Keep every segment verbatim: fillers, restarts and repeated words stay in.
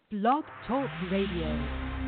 Blog Talk Radio.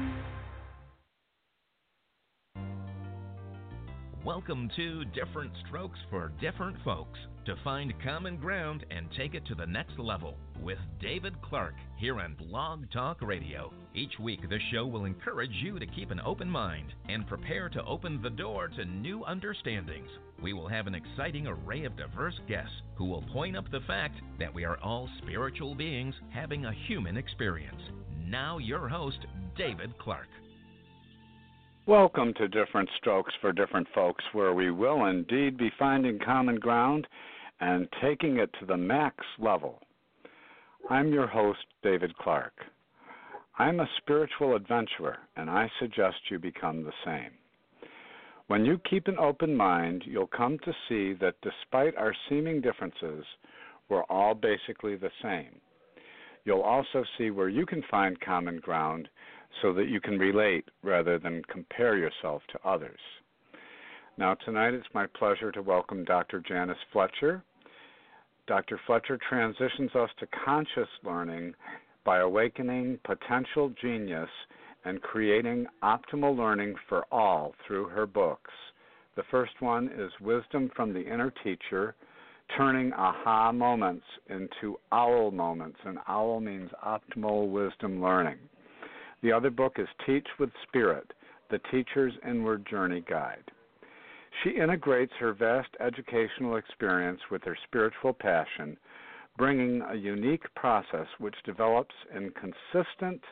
Welcome to Different Strokes for Different Folks, to find common ground and take it to the next level with David Clark here on Blog Talk Radio. Each week, the show will encourage you to keep an open mind and prepare to open the door to new understandings. We will have an exciting array of diverse guests who will point up the fact that we are all spiritual beings having a human experience. Now your host, David Clark. Welcome to Different Strokes for Different Folks, where we will indeed be finding common ground and taking it to the max level. I'm your host, David Clark. I'm a spiritual adventurer, and I suggest you become the same. When you keep an open mind, you'll come to see that despite our seeming differences, we're all basically the same. You'll also see where you can find common ground so that you can relate rather than compare yourself to others. Now, tonight it's my pleasure to welcome Doctor Janice Fletcher. Doctor Fletcher transitions us to conscious learning by awakening potential genius and creating optimal learning for all through her books. The first one is Wisdom from the Inner Teacher, turning aha moments into owl moments, and owl means optimal wisdom learning. The other book is Teach with Spirit, the Teacher's Inward Journey Guide. She integrates her vast educational experience with her spiritual passion, bringing a unique process which develops in consistent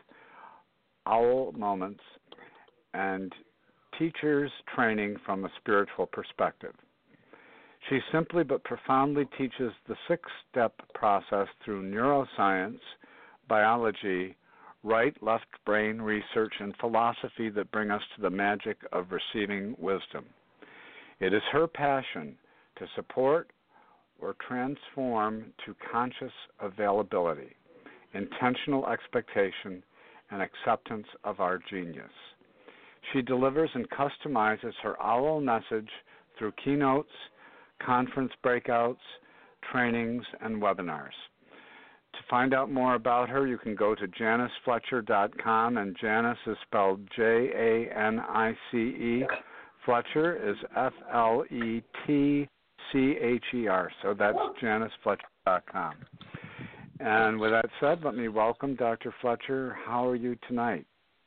owl moments and teachers training from a spiritual perspective. She simply but profoundly teaches the six-step process through neuroscience, biology, right-left brain research, and philosophy that bring us to the magic of receiving wisdom. It is her passion to support or transform to conscious availability, intentional expectation, and acceptance of our genius. She delivers and customizes her owl message through keynotes, conference breakouts, trainings, and webinars. To find out more about her, you can go to janice fletcher dot com, and Janice is spelled J A N I C E. Fletcher is F L E T C H E R, so that's janice fletcher dot com. And with that said, let me welcome Doctor Fletcher. How are you tonight?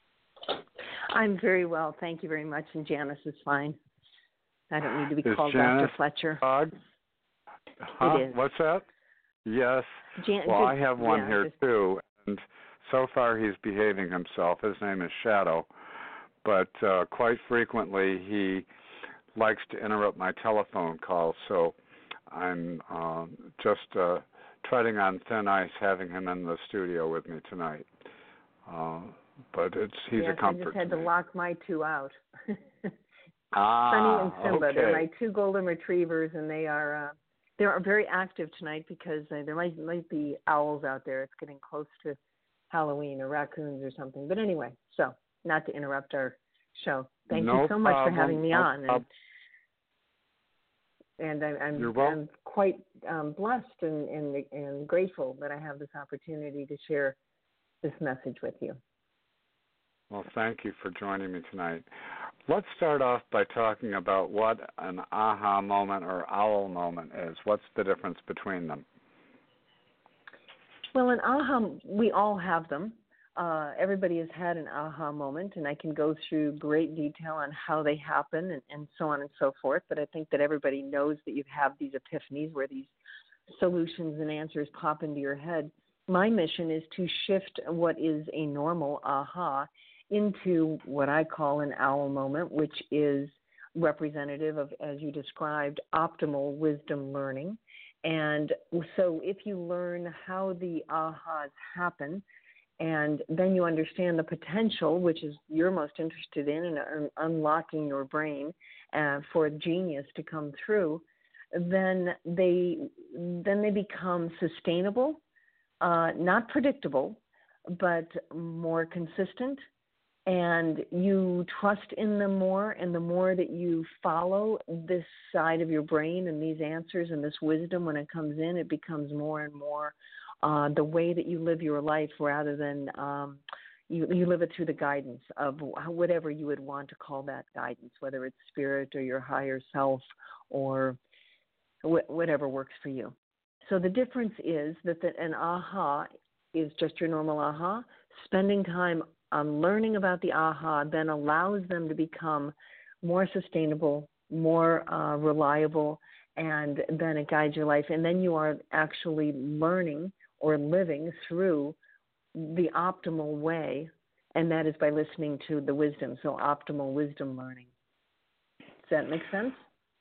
I'm very well, thank you very much, and Janice is fine. I don't need to be is called Janice Doctor Fletcher. Dog? Huh? It is. What's that? Yes. Jan- well, just, I have one yeah, here, just, too, and so far he's behaving himself. His name is Shadow, but uh, quite frequently he likes to interrupt my telephone calls, so I'm uh, just uh, treading on thin ice having him in the studio with me tonight. Uh, but it's he's yes, a comfort I just had to to me. lock my two out. ah, Sunny and Simba, okay. they're my two golden retrievers, and they are... Uh, They are very active tonight because uh, there might might be owls out there. It's getting close to Halloween, or raccoons or something. But anyway, so not to interrupt our show. Thank no you so much problem. for having me no on. And, and I, I'm, You're welcome. I'm quite um, blessed and, and, and grateful that I have this opportunity to share this message with you. Well, thank you for joining me tonight. Let's start off by talking about what an aha moment or owl moment is. What's the difference between them? Well, an aha, we all have them. Uh, everybody has had an aha moment, and I can go through great detail on how they happen and, and so on and so forth. But I think that everybody knows that you have these epiphanies where these solutions and answers pop into your head. My mission is to shift what is a normal aha into what I call an owl moment, which is representative of, as you described, optimal wisdom learning. And so if you learn how the ahas happen, and then you understand the potential, which is you're most interested in, in, in unlocking your brain uh, for genius to come through, then they then they become sustainable, uh, not predictable, but more consistent, and you trust in them more, and the more that you follow this side of your brain and these answers and this wisdom when it comes in, it becomes more and more uh, the way that you live your life rather than um, you, you live it through the guidance of whatever you would want to call that guidance, whether it's spirit or your higher self or wh- whatever works for you. So the difference is that the, an aha is just your normal aha. Spending time on learning about the aha then allows them to become more sustainable, more uh, reliable, and then it guides your life. And then you are actually learning or living through the optimal way, and that is by listening to the wisdom. So optimal wisdom learning. Does that make sense?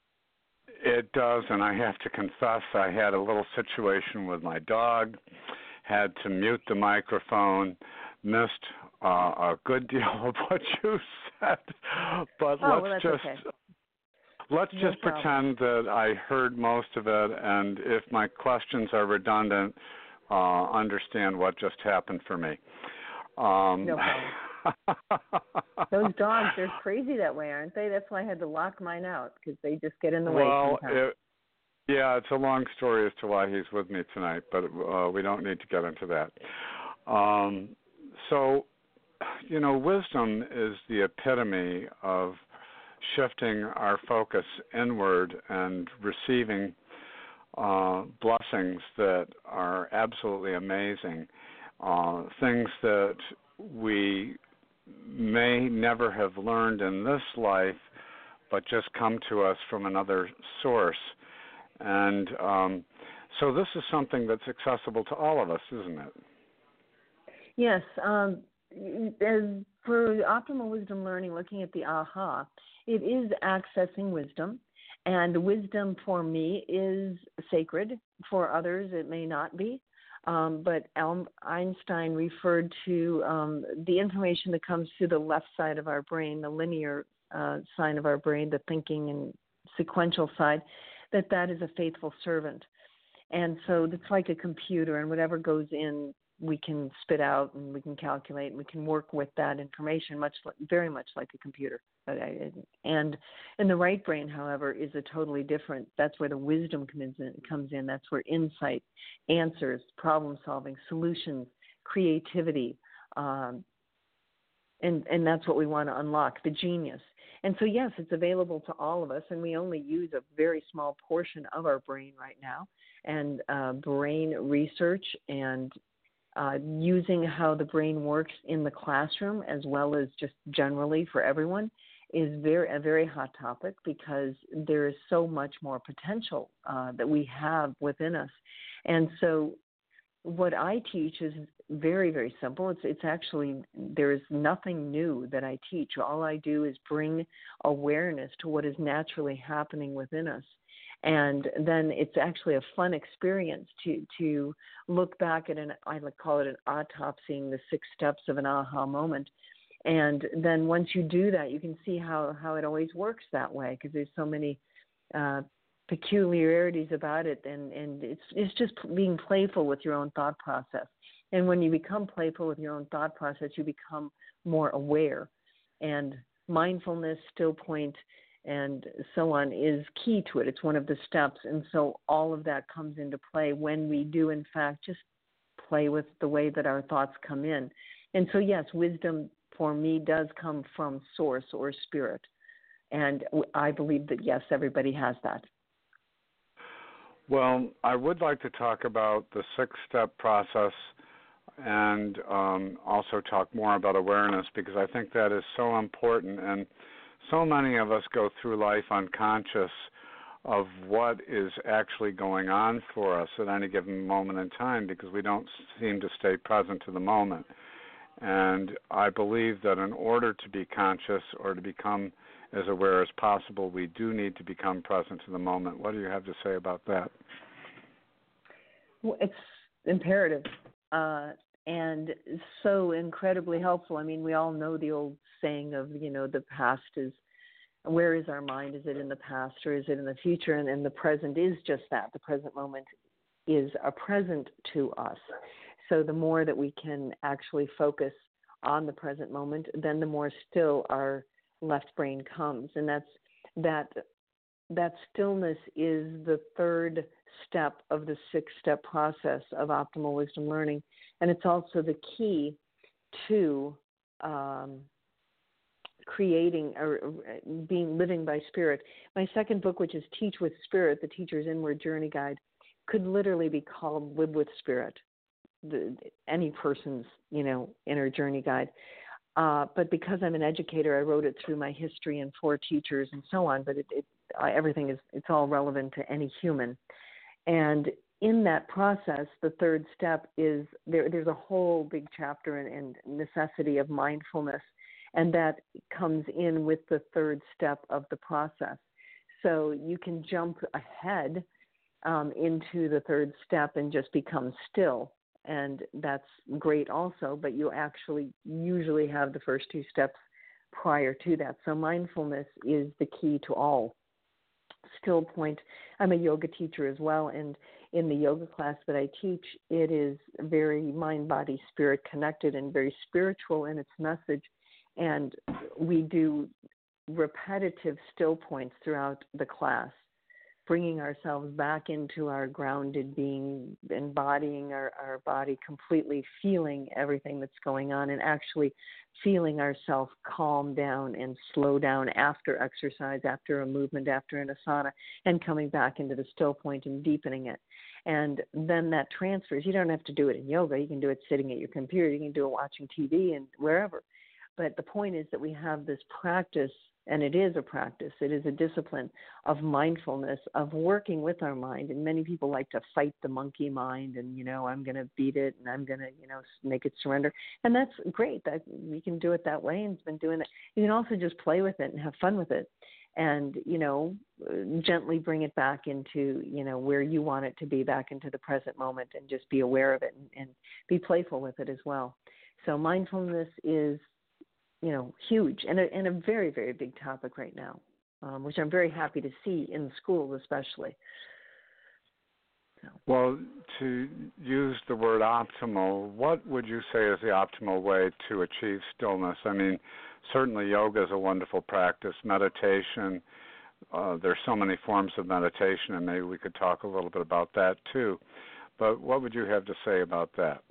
It does, and I have to confess I had a little situation with my dog, had to mute the microphone, missed uh, a good deal of what you said, but oh, let's well, that's just... okay. Let's No just problem. pretend that I heard most of it, and if my questions are redundant, uh, understand what just happened for me. Um, no problem. Those dogs, they're crazy that way, aren't they? That's why I had to lock mine out, because they just get in the way well, sometimes. It, yeah, it's a long story as to why he's with me tonight, but uh, we don't need to get into that. Um, so, you know, wisdom is the epitome of shifting our focus inward and receiving uh, blessings that are absolutely amazing, uh, things that we may never have learned in this life, but just come to us from another source. And um, so this is something that's accessible to all of us, isn't it? Yes. Um, as for optimal wisdom learning, looking at the aha, it is accessing wisdom, and wisdom for me is sacred. For others, it may not be. Um, but Al- Einstein referred to um, the information that comes through the left side of our brain, the linear uh, side of our brain, the thinking and sequential side, that that is a faithful servant. And so it's like a computer, and whatever goes in, we can spit out, and we can calculate, and we can work with that information, much like, very much like a computer. And in the right brain, however, is a totally different. That's where the wisdom comes in. Comes in. That's where insight, answers, problem solving, solutions, creativity, um, and and that's what we want to unlock, the genius. And so, yes, it's available to all of us, and we only use a very small portion of our brain right now. And uh, brain research and Uh, using how the brain works in the classroom as well as just generally for everyone is very a very hot topic, because there is so much more potential uh, that we have within us. And so what I teach is very, very simple. It's it's actually, there is nothing new that I teach. All I do is bring awareness to what is naturally happening within us. And then it's actually a fun experience to to look back at an, I like call it an autopsying the six steps of an aha moment. And then once you do that, you can see how, how it always works that way, because there's so many uh, peculiarities about it. And, and it's, it's just being playful with your own thought process. And when you become playful with your own thought process, you become more aware. And mindfulness, still point, and so on is key to it. It's one of the steps. And so all of that comes into play when we do, in fact, just play with the way that our thoughts come in. And so, yes, wisdom for me does come from source or spirit. And I believe that, yes, everybody has that. Well, I would like to talk about the six-step process and um, also talk more about awareness, because I think that is so important. And so many of us go through life unconscious of what is actually going on for us at any given moment in time, because we don't seem to stay present to the moment. And I believe that in order to be conscious or to become as aware as possible, we do need to become present to the moment. What do you have to say about that? Well, it's imperative uh, and so incredibly helpful. I mean, we all know the old saying of, you know, the past is, where is our mind? Is it in the past or is it in the future? And, and the present is just that. The present moment is a present to us. So the more that we can actually focus on the present moment, then the more still our left brain comes. And that's that that stillness is the third step of the six-step process of optimal wisdom learning. And it's also the key to um, creating or being living by spirit. My second book, which is Teach with Spirit, The Teacher's Inward Journey Guide, could literally be called Live with Spirit, the, any person's, you know, inner journey guide. Uh, but because I'm an educator, I wrote it through my history and four teachers and so on. But it, it, everything is, it's all relevant to any human. And in that process, the third step is there, there's a whole big chapter and, and necessity of mindfulness. And that comes in with the third step of the process. So you can jump ahead um, into the third step and just become still. And that's great also, but you actually usually have the first two steps prior to that. So mindfulness is the key to all. Still point, I'm a yoga teacher as well, and in the yoga class that I teach, it is very mind, body, spirit connected and very spiritual in its message. And we do repetitive still points throughout the class, bringing ourselves back into our grounded being, embodying our, our body completely, feeling everything that's going on, and actually feeling ourselves calm down and slow down after exercise, after a movement, after an asana, and coming back into the still point and deepening it. And then that transfers. You don't have to do it in yoga. You can do it sitting at your computer. You can do it watching T V and wherever. But the point is that we have this practice, and it is a practice, it is a discipline of mindfulness, of working with our mind. And many people like to fight the monkey mind and, you know, I'm going to beat it and I'm going to, you know, make it surrender. And that's great. That we can do it that way, and it's been doing it. You can also just play with it and have fun with it and, you know, gently bring it back into, you know, where you want it to be, back into the present moment, and just be aware of it and, and be playful with it as well. So mindfulness is, you know, huge and a, and a very, very big topic right now, um, which I'm very happy to see in schools especially. So. Well, to use the word optimal, what would you say is the optimal way to achieve stillness? I mean, certainly yoga is a wonderful practice. Meditation, uh, there's so many forms of meditation, and maybe we could talk a little bit about that too. But what would you have to say about that?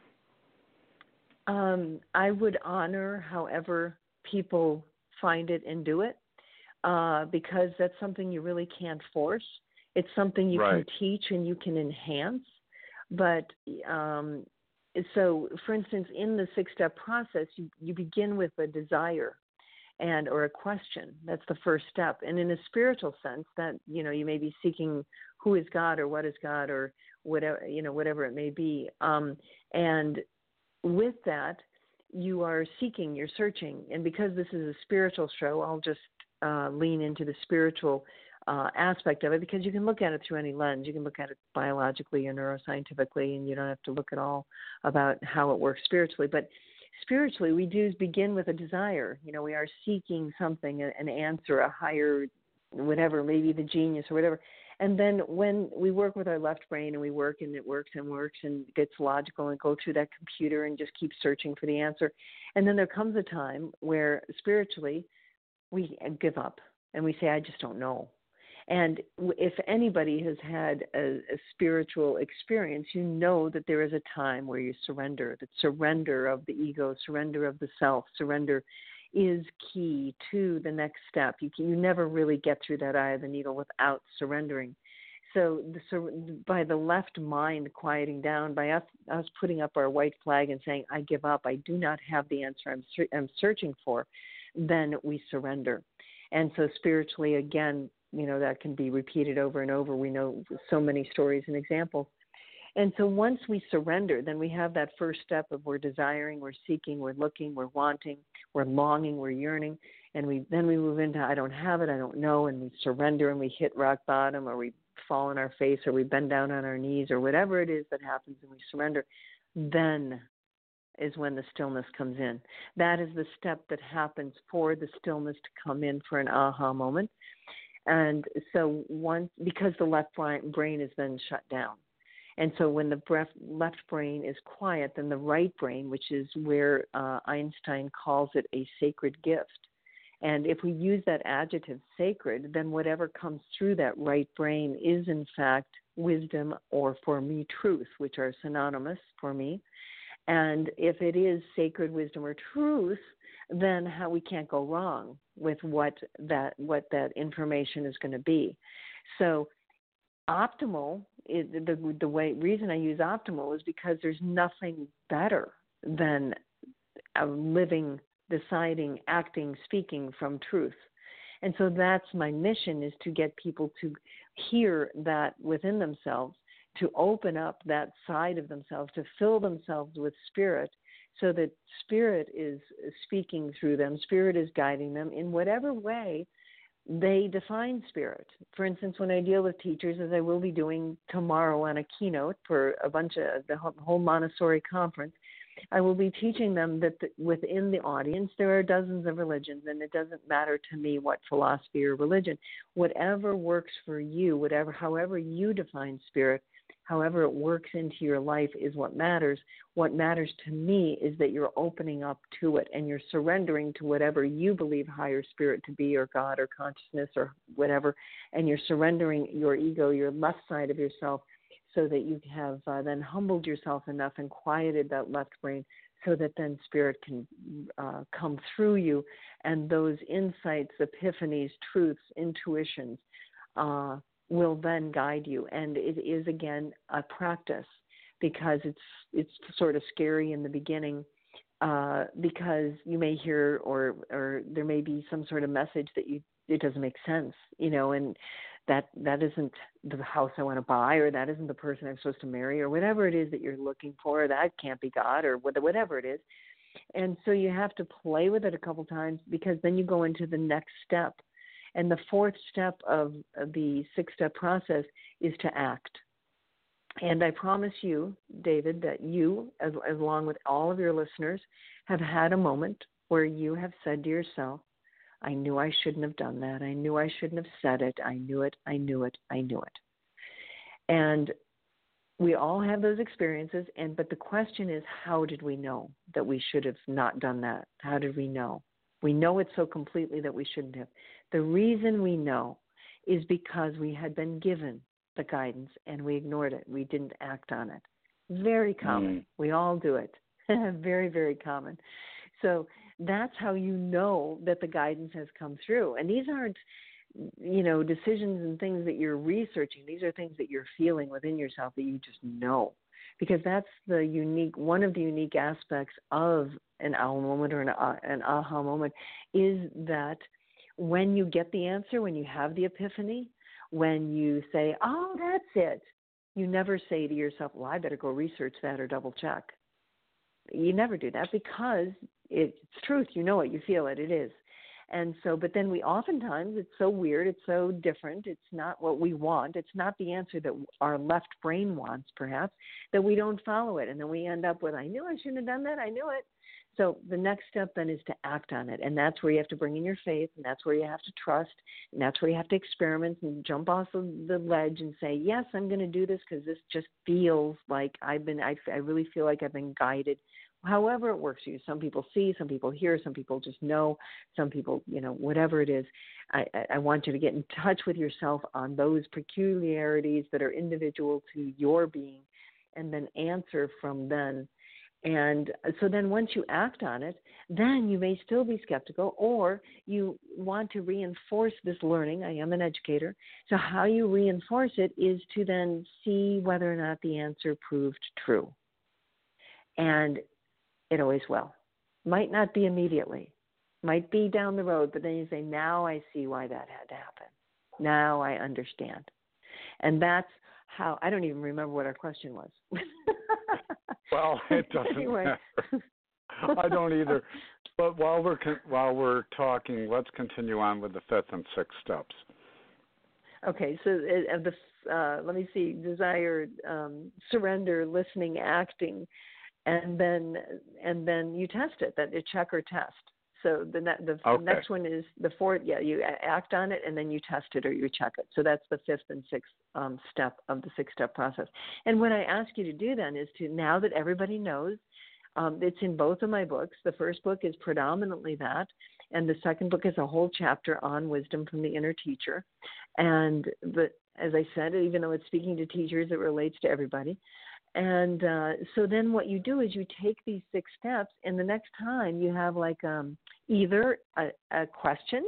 Um, I would honor however people find it and do it, uh, because that's something you really can't force. It's something you right. can teach and you can enhance. But um, so, for instance, in the six-step process, you, you begin with a desire and or a question. That's the first step. And in a spiritual sense, that, you know, you may be seeking who is God or what is God or whatever, you know, whatever it may be. Um, and with that, you are seeking, you're searching. And because this is a spiritual show, I'll just uh, lean into the spiritual uh, aspect of it, because you can look at it through any lens. You can look at it biologically or neuroscientifically, and you don't have to look at all about how it works spiritually. But spiritually, we do begin with a desire. You know, we are seeking something, an answer, a higher, whatever, maybe the genius or whatever. And then when we work with our left brain and we work and it works and works and gets logical and go through that computer and just keep searching for the answer. And then there comes a time where spiritually we give up and we say, I just don't know. And if anybody has had a, a spiritual experience, you know that there is a time where you surrender, that surrender of the ego, surrender of the self, surrender is key to the next step. You can, you never really get through that eye of the needle without surrendering. So the, so by the left mind quieting down, by us, us putting up our white flag and saying, I give up, I do not have the answer I'm, I'm searching for, then we surrender. And so spiritually, again, you know, that can be repeated over and over. We know so many stories and examples. And so once we surrender, then we have that first step of we're desiring, we're seeking, we're looking, we're wanting, we're longing, we're yearning. And we then we move into I don't have it, I don't know, and we surrender and we hit rock bottom, or we fall on our face, or we bend down on our knees, or whatever it is that happens, and we surrender. Then is when the stillness comes in. That is the step that happens for the stillness to come in for an aha moment. And so once, because the left brain is then shut down. And so when the breath, left brain is quiet, then the right brain, which is where uh, Einstein calls it a sacred gift. And if we use that adjective sacred, then whatever comes through that right brain is in fact wisdom, or for me, truth, which are synonymous for me. And if it is sacred wisdom or truth, then how we can't go wrong with what that what that information is going to be. So optimal, is, the the way reason I use optimal is because there's nothing better than a living, deciding, acting, speaking from truth. And so that's my mission, is to get people to hear that within themselves, to open up that side of themselves, to fill themselves with spirit, so that spirit is speaking through them, spirit is guiding them in whatever way they define spirit. For instance, when I deal with teachers, as I will be doing tomorrow on a keynote for a bunch of the whole Montessori conference, I will be teaching them that the, within the audience there are dozens of religions, and it doesn't matter to me what philosophy or religion. Whatever works for you, whatever, however you define spirit, however it works into your life is what matters. What matters to me is that you're opening up to it and you're surrendering to whatever you believe higher spirit to be, or God or consciousness or whatever, and you're surrendering your ego, your left side of yourself, so that you have uh, then humbled yourself enough and quieted that left brain, so that then spirit can uh, come through you, and those insights, epiphanies, truths, intuitions uh, will then guide you. And it is, again, a practice, because it's it's sort of scary in the beginning, uh, because you may hear or or there may be some sort of message that you it doesn't make sense, you know, and that that isn't the house I want to buy, or that isn't the person I'm supposed to marry, or whatever it is that you're looking for. That can't be God, or whatever it is. And so you have to play with it a couple times, because then you go into the next step. And the fourth step of the six-step process is to act. And I promise you, David, that you, as, as along with all of your listeners, have had a moment where you have said to yourself, I knew I shouldn't have done that. I knew I shouldn't have said it. I knew it. I knew it. I knew it. And we all have those experiences. And but the question is, how did we know that we should have not done that? How did we know? We know it so completely that we shouldn't have. The reason we know is because we had been given the guidance and we ignored it. We didn't act on it. Very common. Mm. We all do it. Very, very common. So that's how you know that the guidance has come through. And these aren't, you know, decisions and things that you're researching. These are things that you're feeling within yourself that you just know. Because that's the unique, one of the unique aspects of an owl moment or an, uh, an aha moment is that when you get the answer, when you have the epiphany, when you say, oh, that's it, you never say to yourself, well, I better go research that or double check. You never do that, because it's truth. You know it. You feel it. It is. And so, but then we oftentimes, it's so weird. It's so different. It's not what we want. It's not the answer that our left brain wants, perhaps, that we don't follow it. And then we end up with, I knew I shouldn't have done that. I knew it. So the next step then is to act on it. And that's where you have to bring in your faith, and that's where you have to trust, and that's where you have to experiment and jump off the ledge and say, yes, I'm going to do this because this just feels like I've been, I, I really feel like I've been guided. However it works for you. Some people see, some people hear, some people just know, some people, you know, whatever it is. I, I want you to get in touch with yourself on those peculiarities that are individual to your being, and then answer from then. And so then once you act on it, then you may still be skeptical, or you want to reinforce this learning. I am an educator. So how you reinforce it is to then see whether or not the answer proved true. And it always will. Might not be immediately. Might be down the road, but then you say, now I see why that had to happen. Now I understand. And that's how, I don't even remember what our question was. Well, it doesn't anyway. matter. I don't either. But while we're while we're talking, let's continue on with the fifth and sixth steps. Okay, so uh, the uh, let me see: desire, um, surrender, listening, acting, and then and then you test it. That you check or test. So the ne- the okay. next one is the fourth. Yeah, you act on it and then you test it or you check it. So that's the fifth and sixth um, step of the six-step process. And what I ask you to do then is to, now that everybody knows, um, it's in both of my books. The first book is predominantly that, and the second book is a whole chapter on wisdom from the inner teacher. And the as I said, even though it's speaking to teachers, it relates to everybody. And uh, so then what you do is you take these six steps, and the next time you have like um, either a, a question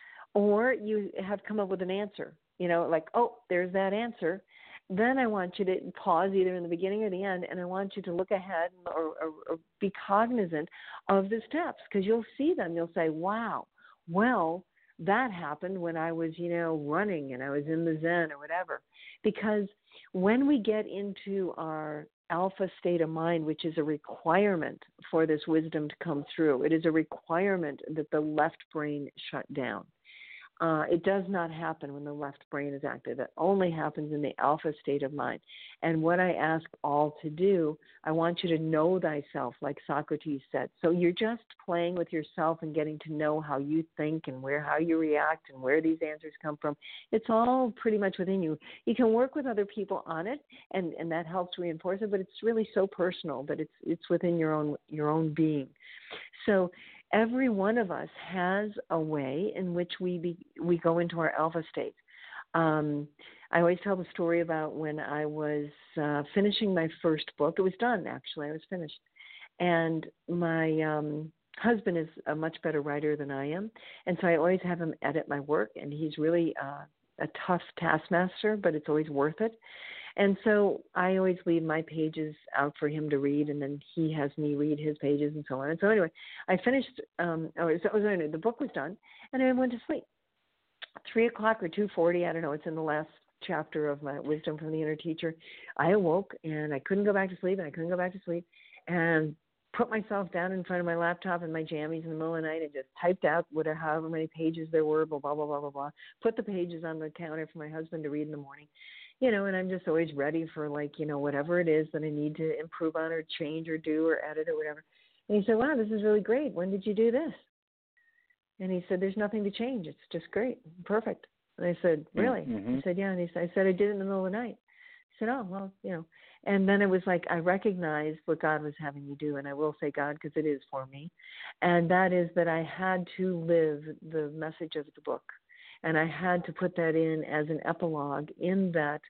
or you have come up with an answer, you know, like, oh, there's that answer. Then I want you to pause either in the beginning or the end, and I want you to look ahead or, or, or be cognizant of the steps, because you'll see them. You'll say, wow, well, that happened when I was, you know, running and I was in the Zen or whatever. Because when we get into our alpha state of mind, which is a requirement for this wisdom to come through, it is a requirement that the left brain shut down. Uh, it does not happen when the left brain is active. It only happens in the alpha state of mind. And what I ask all to do, I want you to know thyself, like Socrates said. So you're just playing with yourself and getting to know how you think and where how you react and where these answers come from. It's all pretty much within you. You can work with other people on it, and, and that helps reinforce it, but it's really so personal that it's it's within your own your own being. So every one of us has a way in which we be, we go into our alpha state. Um, I always tell the story about when I was uh, finishing my first book. It was done, actually. I was finished. And my um, husband is a much better writer than I am, and so I always have him edit my work, and he's really uh, a tough taskmaster, but it's always worth it. And so I always leave my pages out for him to read, and then he has me read his pages and so on. And so anyway, I finished, um, oh, so, so anyway, the book was done, and I went to sleep. Three o'clock or two forty, I don't know, it's in the last chapter of my Wisdom from the Inner Teacher. I awoke, and I couldn't go back to sleep, and I couldn't go back to sleep, and put myself down in front of my laptop and my jammies in the middle of the night and just typed out whatever, however many pages there were, blah, blah, blah, blah, blah, blah. Put the pages on the counter for my husband to read in the morning. You know, and I'm just always ready for, like, you know, whatever it is that I need to improve on or change or do or edit or whatever. And he said, wow, this is really great. When did you do this? And he said, there's nothing to change. It's just great. Perfect. And I said, really? Mm-hmm. He said, yeah. And he said, I said, I did it in the middle of the night. I said, oh, well, you know. And then it was like I recognized what God was having me do. And I will say God because it is for me. And that is that I had to live the message of the book. And I had to put that in as an epilogue in that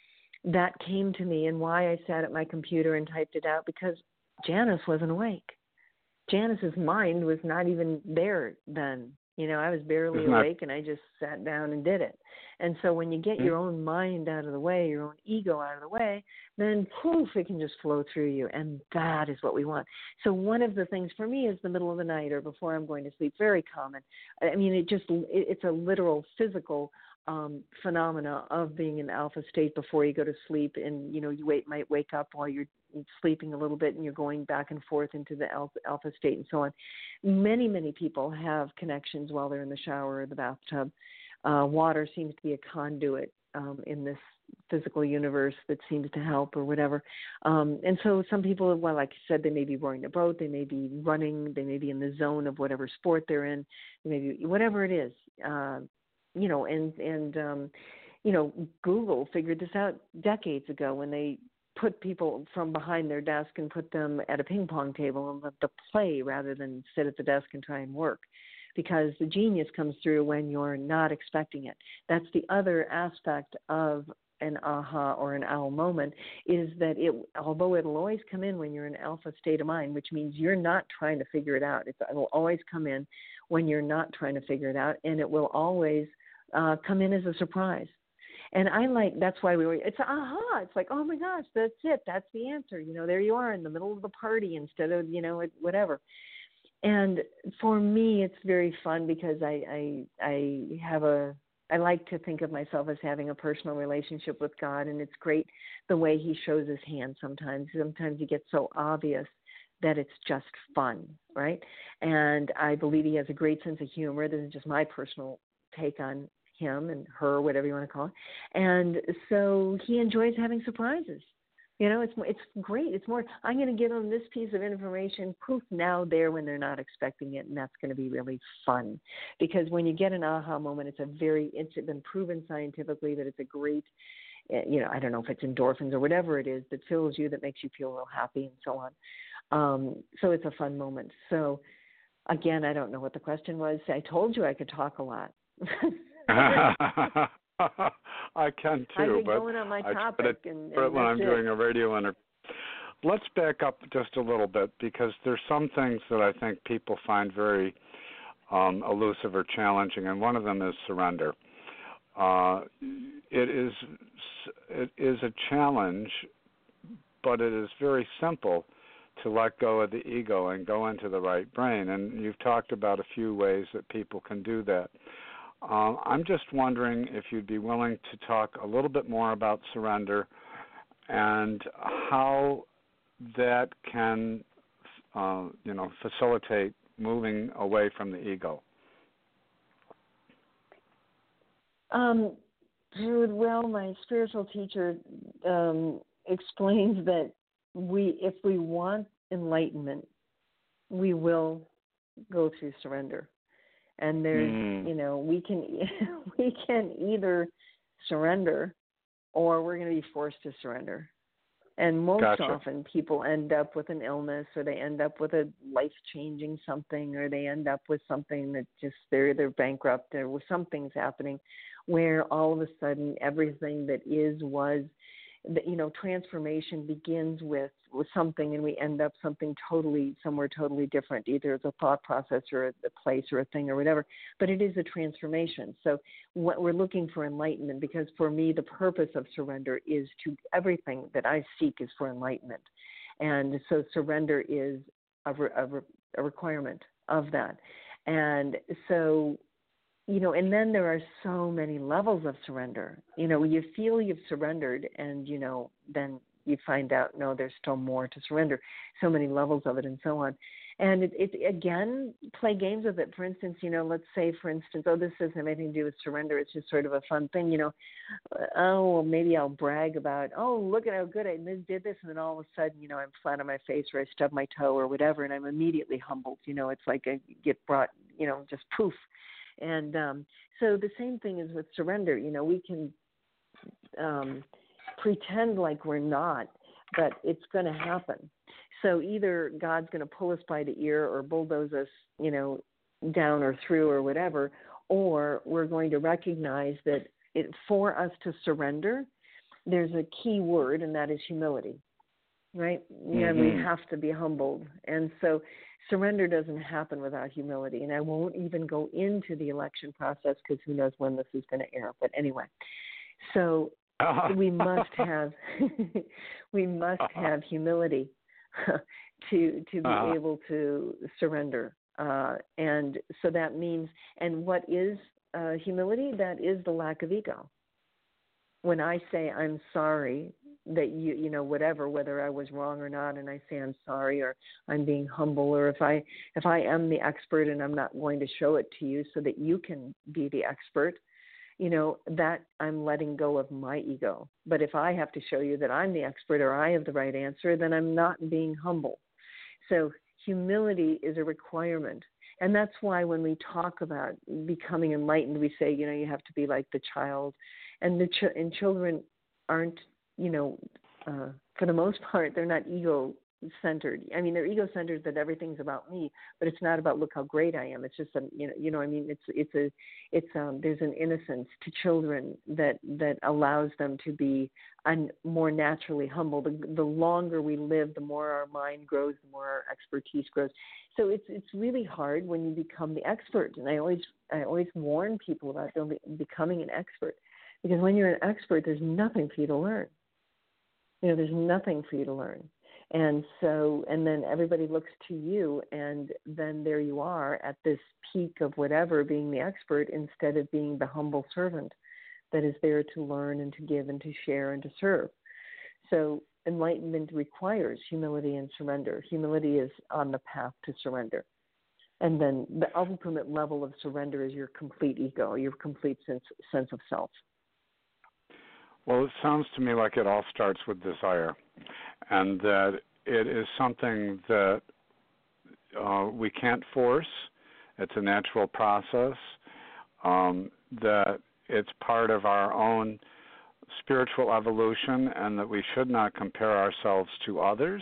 that came to me, and why I sat at my computer and typed it out, because Janice wasn't awake. Janice's mind was not even there then. You know, I was barely not- awake, and I just sat down and did it. And so when you get mm-hmm. your own mind out of the way, your own ego out of the way, then poof, it can just flow through you. And that is what we want. So one of the things for me is the middle of the night or before I'm going to sleep, very common. I mean, it just, it, it's a literal physical um, phenomena of being in alpha state before you go to sleep. And, you know, you wait, might wake up while you're sleeping a little bit and you're going back and forth into the alpha, alpha state and so on. Many, many people have connections while they're in the shower or the bathtub. Uh, water seems to be a conduit um, in this physical universe that seems to help or whatever. Um, and so some people, well, like I said, they may be rowing a boat, they may be running, they may be in the zone of whatever sport they're in, maybe whatever it is, uh, you know, and, and um, you know, Google figured this out decades ago when they put people from behind their desk and put them at a ping pong table and let them play rather than sit at the desk and try and work. Because the genius comes through when you're not expecting it. That's the other aspect of an aha or an owl moment, is that it, although it'll always come in when you're in alpha state of mind, which means you're not trying to figure it out. It's, it'll always come in when you're not trying to figure it out, and it will always uh, come in as a surprise. And I like, that's why we were, it's aha, it's like, oh my gosh, that's it, that's the answer. You know, there you are in the middle of the party instead of, you know, whatever. And for me, it's very fun because I, I I have a I like to think of myself as having a personal relationship with God, and it's great the way He shows His hand. Sometimes, sometimes He gets so obvious that it's just fun, right? And I believe He has a great sense of humor. This is just my personal take on Him and her, whatever you want to call it. And so He enjoys having surprises. You know, it's it's great. It's more, I'm going to give them this piece of information, poof, now there when they're not expecting it, and that's going to be really fun. Because when you get an aha moment, it's a very, it's been proven scientifically that it's a great, you know, I don't know if it's endorphins or whatever it is that fills you, that makes you feel real happy and so on. Um, so it's a fun moment. So, again, I don't know what the question was. I told you I could talk a lot. I can too, I've been but going on my I topic, try to and, do it and when that's I'm it. doing a radio interview. Let's back up just a little bit, because there's some things that I think people find very um, elusive or challenging, and one of them is surrender. Uh, it is it is a challenge, but it is very simple to let go of the ego and go into the right brain. And you've talked about a few ways that people can do that. Uh, I'm just wondering if you'd be willing to talk a little bit more about surrender and how that can, uh, you know, facilitate moving away from the ego. Um, Jude, well, my spiritual teacher um, explains that we, if we want enlightenment, we will go through surrender. And there's, mm. you know, we can we can either surrender, or we're going to be forced to surrender. And most gotcha. often people end up with an illness, or they end up with a life-changing something, or they end up with something that just they're they're bankrupt, or something's happening where all of a sudden everything that is was, you know, transformation begins with, with something, and we end up something totally, somewhere totally different. Either it's a thought process or a, a place or a thing or whatever, but it is a transformation. So what we're looking for enlightenment, because for me, the purpose of surrender is to, everything that I seek is for enlightenment. And so surrender is a, a, a requirement of that. And so, you know, and then there are so many levels of surrender. You know, you feel you've surrendered, and, you know, then you find out, no, there's still more to surrender, so many levels of it and so on. And it, it again, play games with it. For instance, you know, let's say, for instance, oh, this doesn't have anything to do with surrender. It's just sort of a fun thing, you know. Oh, well, maybe I'll brag about, oh, look at how good I did this. And then all of a sudden, you know, I'm flat on my face, or I stub my toe or whatever, and I'm immediately humbled. You know, it's like I get brought, you know, just poof. And um, so the same thing is with surrender. You know, we can um, pretend like we're not, but it's going to happen. So either God's going to pull us by the ear or bulldoze us, you know, down or through or whatever, or we're going to recognize that it, for us to surrender, there's a key word, and that is humility, right? Mm-hmm. Yeah, we have to be humbled. And so surrender doesn't happen without humility. And I won't even go into the election process, because who knows when this is going to air. But anyway, so uh-huh. we must have we must have humility to to be uh-huh. able to surrender. Uh, and so that means, and what is uh, humility? That is the lack of ego. When I say I'm sorry that you, you know, whatever, whether I was wrong or not, and I say I'm sorry, or I'm being humble, or if I if I am the expert and I'm not going to show it to you so that you can be the expert, you know, that I'm letting go of my ego. But if I have to show you that I'm the expert or I have the right answer, then I'm not being humble. So humility is a requirement. And that's why when we talk about becoming enlightened, we say, you know, you have to be like the child. And the ch- and children aren't, you know, uh, for the most part, they're not ego-centered. I mean, they're ego-centered that everything's about me, but it's not about look how great I am. It's just, a, you know, you know, I mean, it's it's a, it's um, there's an innocence to children that that allows them to be un, more naturally humble. The, the longer we live, the more our mind grows, the more our expertise grows. So it's it's really hard when you become the expert. And I always I always warn people about becoming an expert. Because when you're an expert, there's nothing for you to learn. You know, there's nothing for you to learn. And so, and then everybody looks to you, and then there you are at this peak of whatever, being the expert, instead of being the humble servant that is there to learn and to give and to share and to serve. So enlightenment requires humility and surrender. Humility is on the path to surrender. And then the ultimate level of surrender is your complete ego, your complete sense, sense of self. Well, it sounds to me like it all starts with desire, and that it is something that uh, we can't force. It's a natural process, um, that it's part of our own spiritual evolution, and that we should not compare ourselves to others,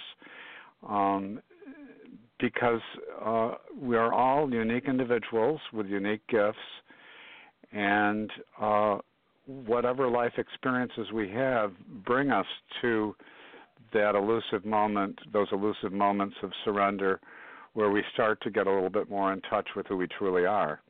um, because uh, we are all unique individuals with unique gifts, and uh, whatever life experiences we have bring us to that elusive moment, those elusive moments of surrender where we start to get a little bit more in touch with who we truly are.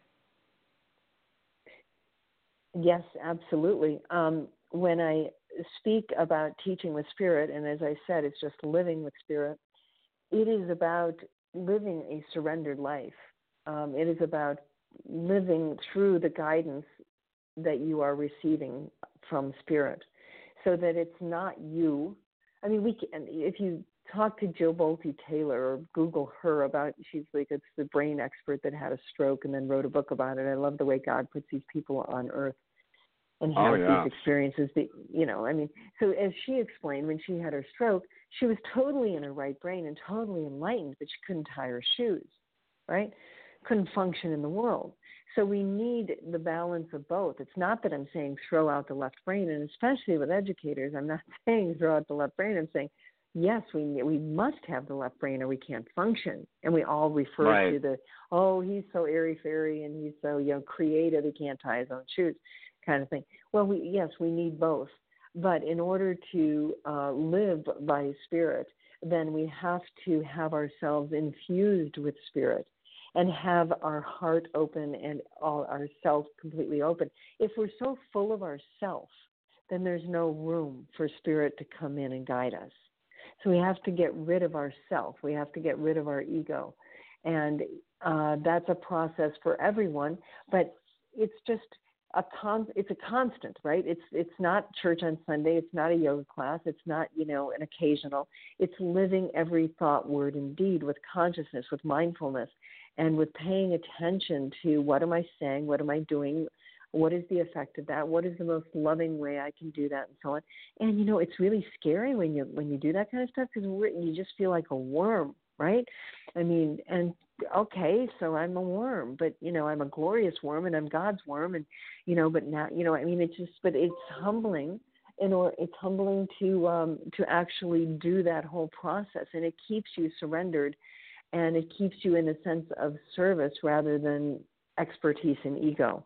Yes, absolutely. Um, when I speak about teaching with spirit, and as I said, it's just living with spirit, it is about living a surrendered life. Um, it is about living through the guidance that you are receiving from spirit, so that it's not you. I mean, we can, if you talk to Jill Bolte Taylor or Google her about, she's like, it's the brain expert that had a stroke and then wrote a book about it. I love the way God puts these people on earth and has oh, yeah. these experiences that, you know, I mean, so as she explained, when she had her stroke, she was totally in her right brain and totally enlightened, but she couldn't tie her shoes, right? Couldn't function in the world. So we need the balance of both. It's not that I'm saying throw out the left brain, and especially with educators, I'm not saying throw out the left brain. I'm saying, yes, we we must have the left brain or we can't function. And we all refer right. to the, oh, he's so airy-fairy and he's so, you know, creative, he can't tie his own shoes kind of thing. Well, we yes, we need both. But in order to uh, live by spirit, then we have to have ourselves infused with spirit and have our heart open and all ourselves completely open. If we're so full of ourself, then there's no room for spirit to come in and guide us. So we have to get rid of ourself. We have to get rid of our ego. And uh, that's a process for everyone, but it's just a con- it's a constant, right? It's it's not church on Sunday. It's not a yoga class. It's not, you know, an occasional. It's living every thought, word, and deed with consciousness, with mindfulness, and with paying attention to what am I saying, what am I doing, what is the effect of that, what is the most loving way I can do that, and so on. And, you know, it's really scary when you when you do that kind of stuff because you just feel like a worm, right? I mean, and okay, so I'm a worm, but, you know, I'm a glorious worm and I'm God's worm, and, you know, but now, you know, I mean, it's just, but it's humbling. And or it's humbling to um, to actually do that whole process, and it keeps you surrendered, and it keeps you in a sense of service rather than expertise and ego.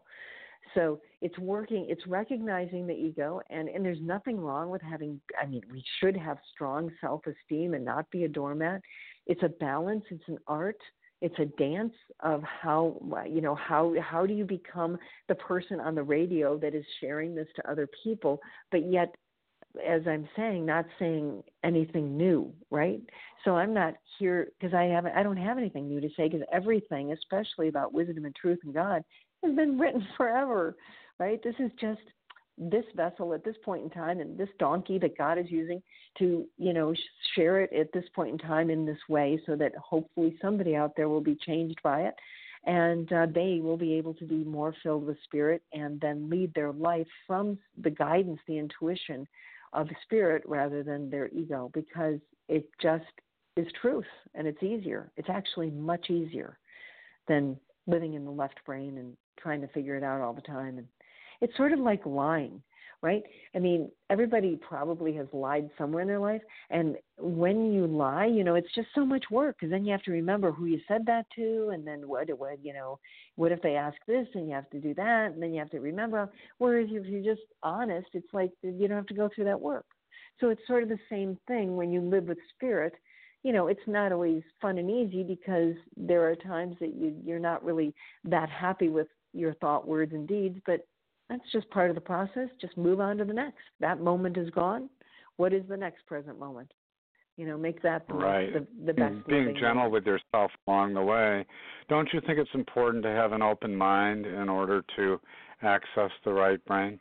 So it's working, it's recognizing the ego, and, and there's nothing wrong with having, I mean, we should have strong self-esteem and not be a doormat. It's a balance, it's an art, it's a dance of how, you know, how how do you become the person on the radio that is sharing this to other people, but yet, as I'm saying, not saying anything new, right? So I'm not here because I haven't, I don't have anything new to say, because everything, especially about wisdom and truth and God, has been written forever, right? This is just this vessel at this point in time, and this donkey that God is using to, you know, share it at this point in time in this way, so that hopefully somebody out there will be changed by it, and uh, they will be able to be more filled with spirit and then lead their life from the guidance, the intuition of spirit rather than their ego, because it just is truth, and it's easier. It's actually much easier than living in the left brain and trying to figure it out all the time. And it's sort of like lying, right? I mean, everybody probably has lied somewhere in their life. And when you lie, you know, it's just so much work, because then you have to remember who you said that to, and then what, what, you know, what if they ask this, and you have to do that, and then you have to remember. Whereas if you're just honest, it's like you don't have to go through that work. So it's sort of the same thing when you live with spirit. You know, it's not always fun and easy, because there are times that you, you're not really that happy with your thought, words, and deeds, but that's just part of the process. Just move on to the next. That moment is gone. What is the next present moment? You know, make that the, right. the, the best. Being gentle moment. with yourself along the way. Don't you think it's important to have an open mind in order to access the right brain?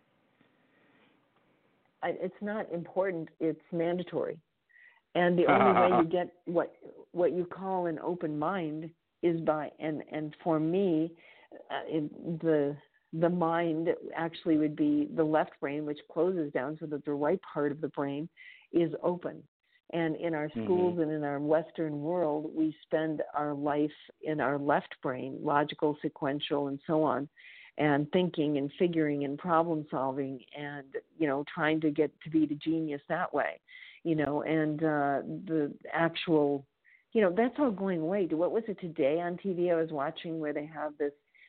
I, it's not important. It's mandatory. And the only way you get what what you call an open mind is by, and, and for me, uh, it, the the mind actually would be the left brain, which closes down so that the right part of the brain is open. And in our schools mm-hmm. and in our Western world, we spend our life in our left brain, logical, sequential, and so on, and thinking and figuring and problem solving and, you know, trying to get to be the genius that way, you know, and uh, the actual, you know, that's all going away. What was it today on T V I was watching where they have this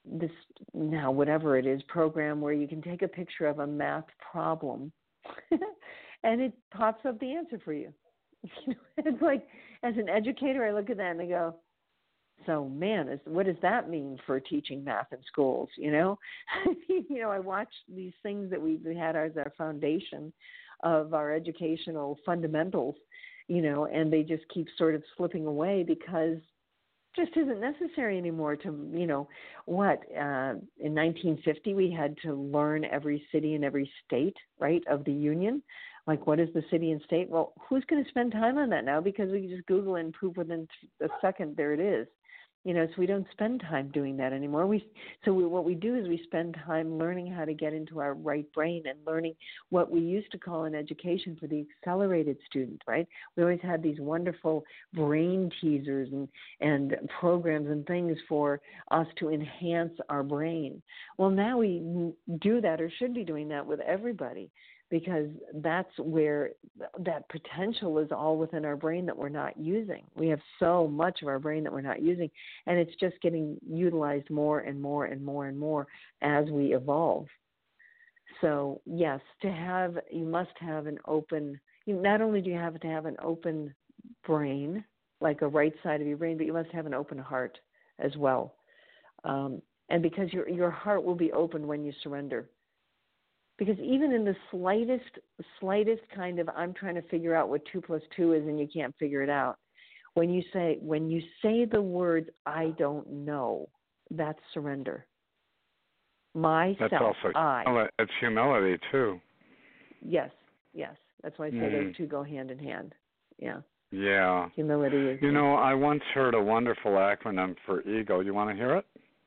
this now whatever it is program where you can take a picture of a math problem and it pops up the answer for you. It's like, as an educator, I look at that and I go, so man, is, what does that mean for teaching math in schools? You know, you know, I watch these things that we've had as our foundation of our educational fundamentals, you know, and they just keep sort of slipping away because just isn't necessary anymore to, you know, what, uh, in nineteen fifty, we had to learn every city and every state, right, of the Union. Like, what is the city and state? Well, who's going to spend time on that now? Because we can just Google it and poop within a second, there it is. You know, so we don't spend time doing that anymore. We So we, what we do is we spend time learning how to get into our right brain and learning what we used to call in education for the accelerated student, right? We always had these wonderful brain teasers and, and programs and things for us to enhance our brain. Well, now we do that, or should be doing that, with everybody, because that's where that potential is all within our brain that we're not using. We have so much of our brain that we're not using, and it's just getting utilized more and more and more and more as we evolve. So, yes, to have, you must have an open, not only do you have to have an open brain, like a right side of your brain, but you must have an open heart as well. Um, and because your your heart will be open when you surrender. Because even in the slightest, slightest kind of, I'm trying to figure out what two plus two is and you can't figure it out. When you say, when you say the words, I don't know, that's surrender. Myself, that's also I. It's humility too. Yes, yes. That's why I say mm. those two go hand in hand. Yeah. Yeah. Humility is. You know, I once heard a wonderful acronym for ego. You want to hear it?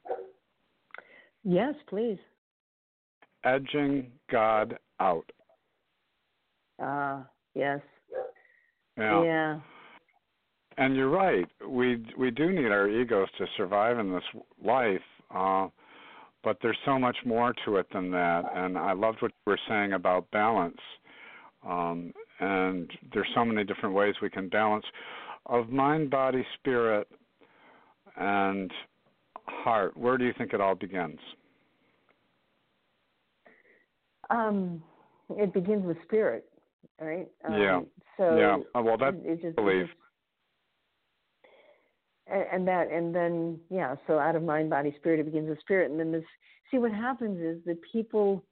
Yes, please. Edging God out. Ah, uh, yes. Yeah. Yeah. And you're right. We we do need our egos to survive in this life, uh, but there's so much more to it than that. And I loved what you were saying about balance. Um, and there's so many different ways we can balance of mind, body, spirit, and heart. Where do you think it all begins? Um, it begins with spirit, right? Um, yeah. So yeah. Well, that's it just, belief. It just, and, and that, and then yeah. So out of mind, body, spirit, it begins with spirit, and then this. See, what happens is that people,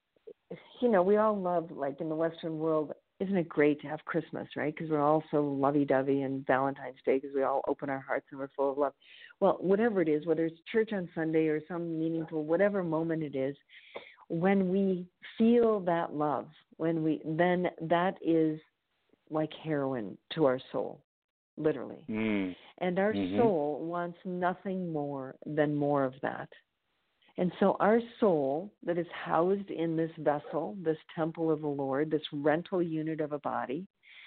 you know, we all love, like in the Western world, isn't it great to have Christmas, right? Because we're all so lovey-dovey, and Valentine's Day because we all open our hearts and we're full of love. Well, whatever it is, whether it's church on Sunday or some meaningful, whatever moment it is. When we feel that love, when we then that is like heroin to our soul, literally. Mm. And our mm-hmm. soul wants nothing more than more of that. And so our soul that is housed in this vessel, this temple of the Lord, this rental unit of a body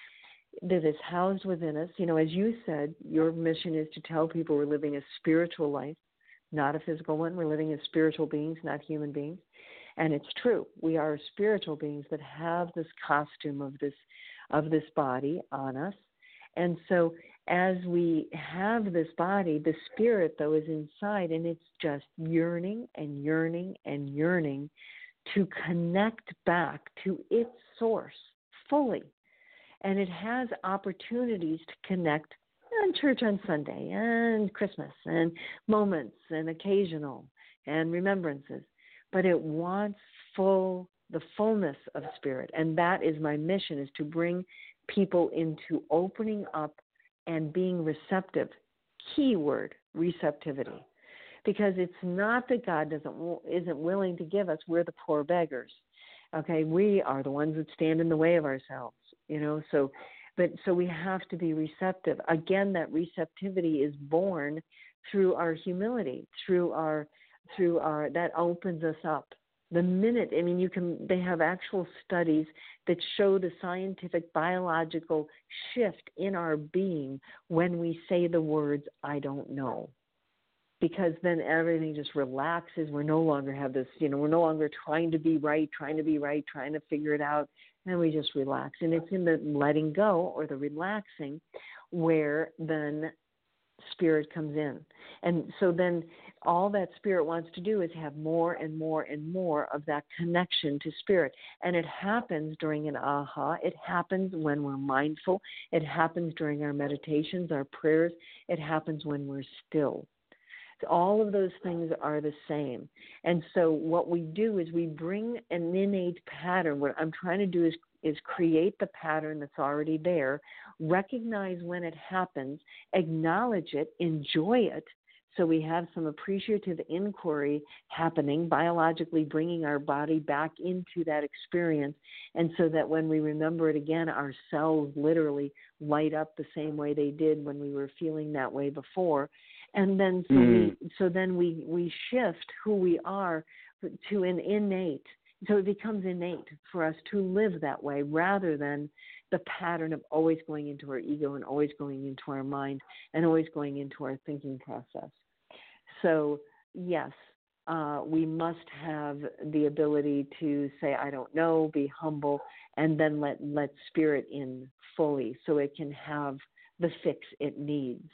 that is housed within us, you know, as you said, your mission is to tell people we're living a spiritual life, not a physical one. We're living as spiritual beings, not human beings. And it's true. We are spiritual beings that have this costume of this of this body on us. And so as we have this body, the spirit, though, is inside, and it's just yearning and yearning and yearning to connect back to its source fully. And it has opportunities to connect on church on Sunday and Christmas and moments and occasional and remembrances. But it wants full, the fullness of spirit. And that is my mission, is to bring people into opening up and being receptive. Keyword, receptivity. Because it's not that God doesn't isn't willing to give us. We're the poor beggars. Okay, we are the ones that stand in the way of ourselves. You know, so, but so we have to be receptive. Again, that receptivity is born through our humility, through our through our, that opens us up. The minute, I mean, you can, they have actual studies that show the scientific biological shift in our being when we say the words, I don't know. Because then everything just relaxes. We're no longer have this, you know, we're no longer trying to be right, trying to be right, trying to figure it out. And we just relax. And it's in the letting go or the relaxing where then spirit comes in. And so then all that spirit wants to do is have more and more and more of that connection to spirit. And it happens during an aha. It happens when we're mindful. It happens during our meditations, our prayers. It happens when we're still. All of those things are the same. And so what we do is we bring an innate pattern. What I'm trying to do is, is create the pattern that's already there, recognize when it happens, acknowledge it, enjoy it. So we have some appreciative inquiry happening, biologically bringing our body back into that experience. And so that when we remember it again, our cells literally light up the same way they did when we were feeling that way before. And then so mm. we so then we, we shift who we are to an innate. So it becomes innate for us to live that way rather than the pattern of always going into our ego and always going into our mind and always going into our thinking process. So, yes, uh, we must have the ability to say, I don't know, be humble, and then let, let spirit in fully so it can have the fix it needs.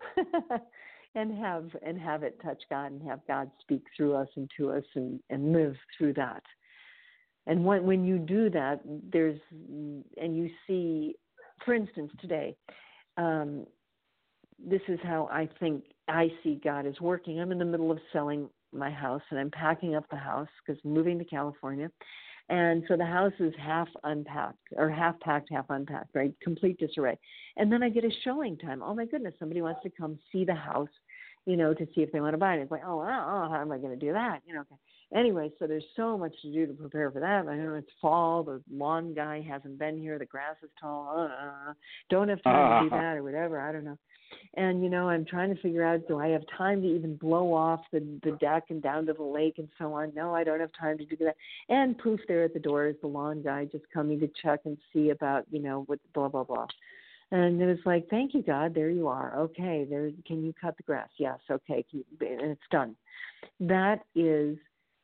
And have and have it touch God and have God speak through us and to us and, and live through that. And when when you do that, there's and you see, for instance, today, um, this is how I think I see God is working. I'm in the middle of selling my house and I'm packing up the house because I'm moving to California. And so the house is half unpacked, or half packed, half unpacked, right? Complete disarray. And then I get a showing time. Oh, my goodness, somebody wants to come see the house, you know, to see if they want to buy it. It's like, oh, wow, how am I going to do that? You know, okay. Anyway, so there's so much to do to prepare for that. I know it's fall. The lawn guy hasn't been here. The grass is tall. Uh, don't have time to do that or whatever. I don't know. And, you know, I'm trying to figure out, do I have time to even blow off the, the deck and down to the lake and so on? No, I don't have time to do that. And poof, there at the door is the lawn guy just coming to check and see about, you know, what blah, blah, blah. And it was like, thank you, God, there you are. Okay, there. Can you cut the grass? Yes, okay, and it's done. That is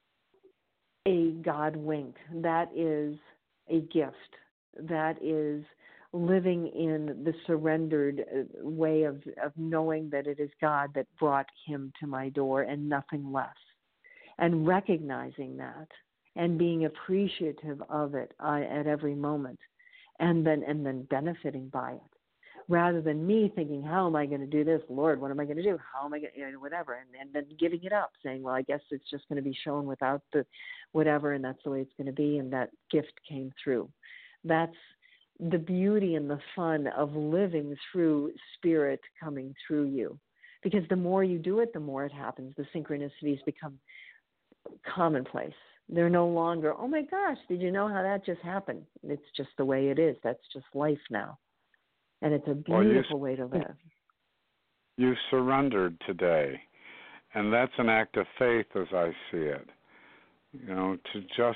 a God wink. That is a gift. That is living in the surrendered way of, of knowing that it is God that brought him to my door and nothing less. And recognizing that and being appreciative of it uh, at every moment and then and then benefiting by it. Rather than me thinking, how am I going to do this? Lord, what am I going to do? How am I going to, you know, whatever. And, and then giving it up, saying, well, I guess it's just going to be shown without the whatever, and that's the way it's going to be. And that gift came through. That's the beauty and the fun of living through spirit coming through you. Because the more you do it, the more it happens. The synchronicities become commonplace. They're no longer, oh my gosh, did you know how that just happened? It's just the way it is. That's just life now. And it's a beautiful well, you, way to live. You surrendered today. And that's an act of faith as I see it. You know, to just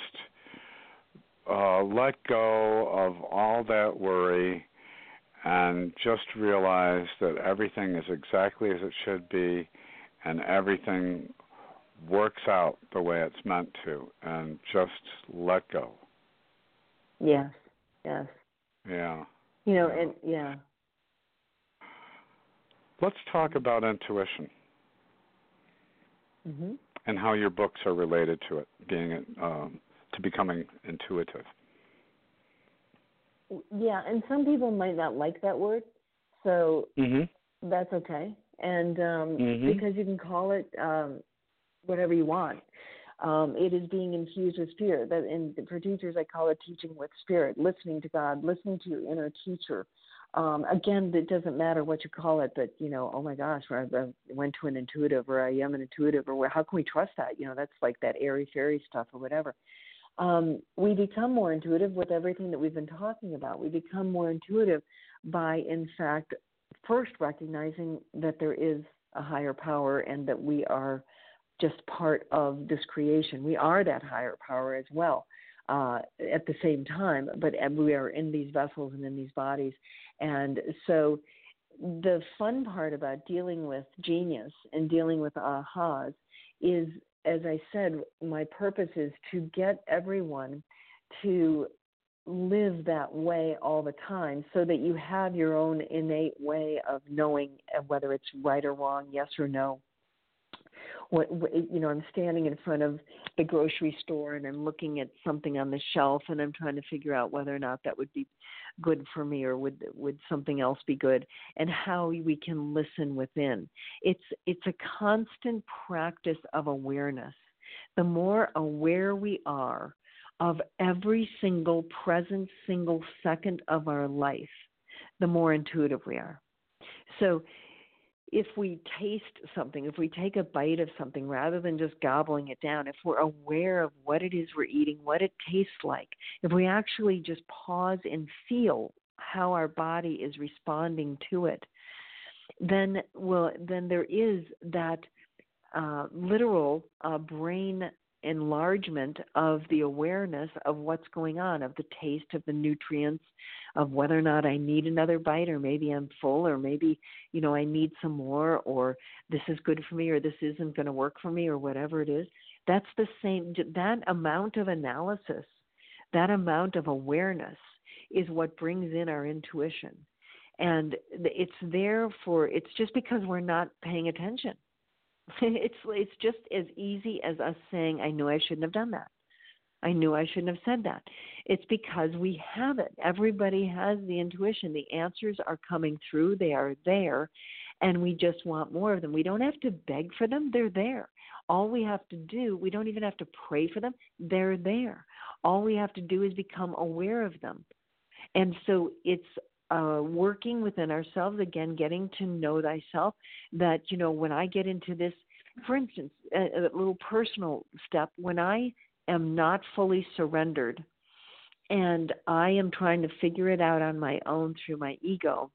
uh, let go of all that worry and just realize that everything is exactly as it should be and everything works out the way it's meant to, and just let go. Yes, yes. Yeah. You know, yeah. and yeah. Let's talk about intuition mm-hmm. and how your books are related to it, being um, to becoming intuitive. Yeah, and some people might not like that word, so mm-hmm. that's okay. And um, mm-hmm. because you can call it um, whatever you want. Um, it is being infused with spirit. That, and for teachers, I call it teaching with spirit, listening to God, listening to your inner teacher. Um, again, it doesn't matter what you call it, but, you know, oh my gosh, I, I went to an intuitive, or I am an intuitive, or where, how can we trust that? You know, that's like that airy-fairy stuff or whatever. Um, we become more intuitive with everything that we've been talking about. We become more intuitive by, in fact, first recognizing that there is a higher power and that we are just part of this creation. We are that higher power as well uh, at the same time, but we are in these vessels and in these bodies. And so the fun part about dealing with genius and dealing with ahas is, as I said, my purpose is to get everyone to live that way all the time, so that you have your own innate way of knowing whether it's right or wrong, yes or no. What, you know, I'm standing in front of the grocery store and I'm looking at something on the shelf and I'm trying to figure out whether or not that would be good for me, or would would something else be good, and how we can listen within. It's it's a constant practice of awareness. The more aware we are of every single present single second of our life, the more intuitive we are. So if we taste something, if we take a bite of something, rather than just gobbling it down, if we're aware of what it is we're eating, what it tastes like, if we actually just pause and feel how our body is responding to it, then well, then there is that uh, literal uh, brain enlargement of the awareness of what's going on, of the taste, of the nutrients, of whether or not I need another bite, or maybe I'm full, or maybe, you know, I need some more, or this is good for me, or this isn't going to work for me, or whatever it is. That's the same, that amount of analysis, that amount of awareness is what brings in our intuition. And it's there for, it's just because we're not paying attention. It's it's just as easy as us saying, I knew I shouldn't have done that. I knew I shouldn't have said that. It's because we have it. Everybody has the intuition. The answers are coming through. They are there, and we just want more of them. We don't have to beg for them. They're there. All we have to do, we don't even have to pray for them. They're there. All we have to do is become aware of them. And so it's Uh, working within ourselves, again, getting to know thyself, that, you know, when I get into this, for instance, a, a little personal step, when I am not fully surrendered and I am trying to figure it out on my own through my ego,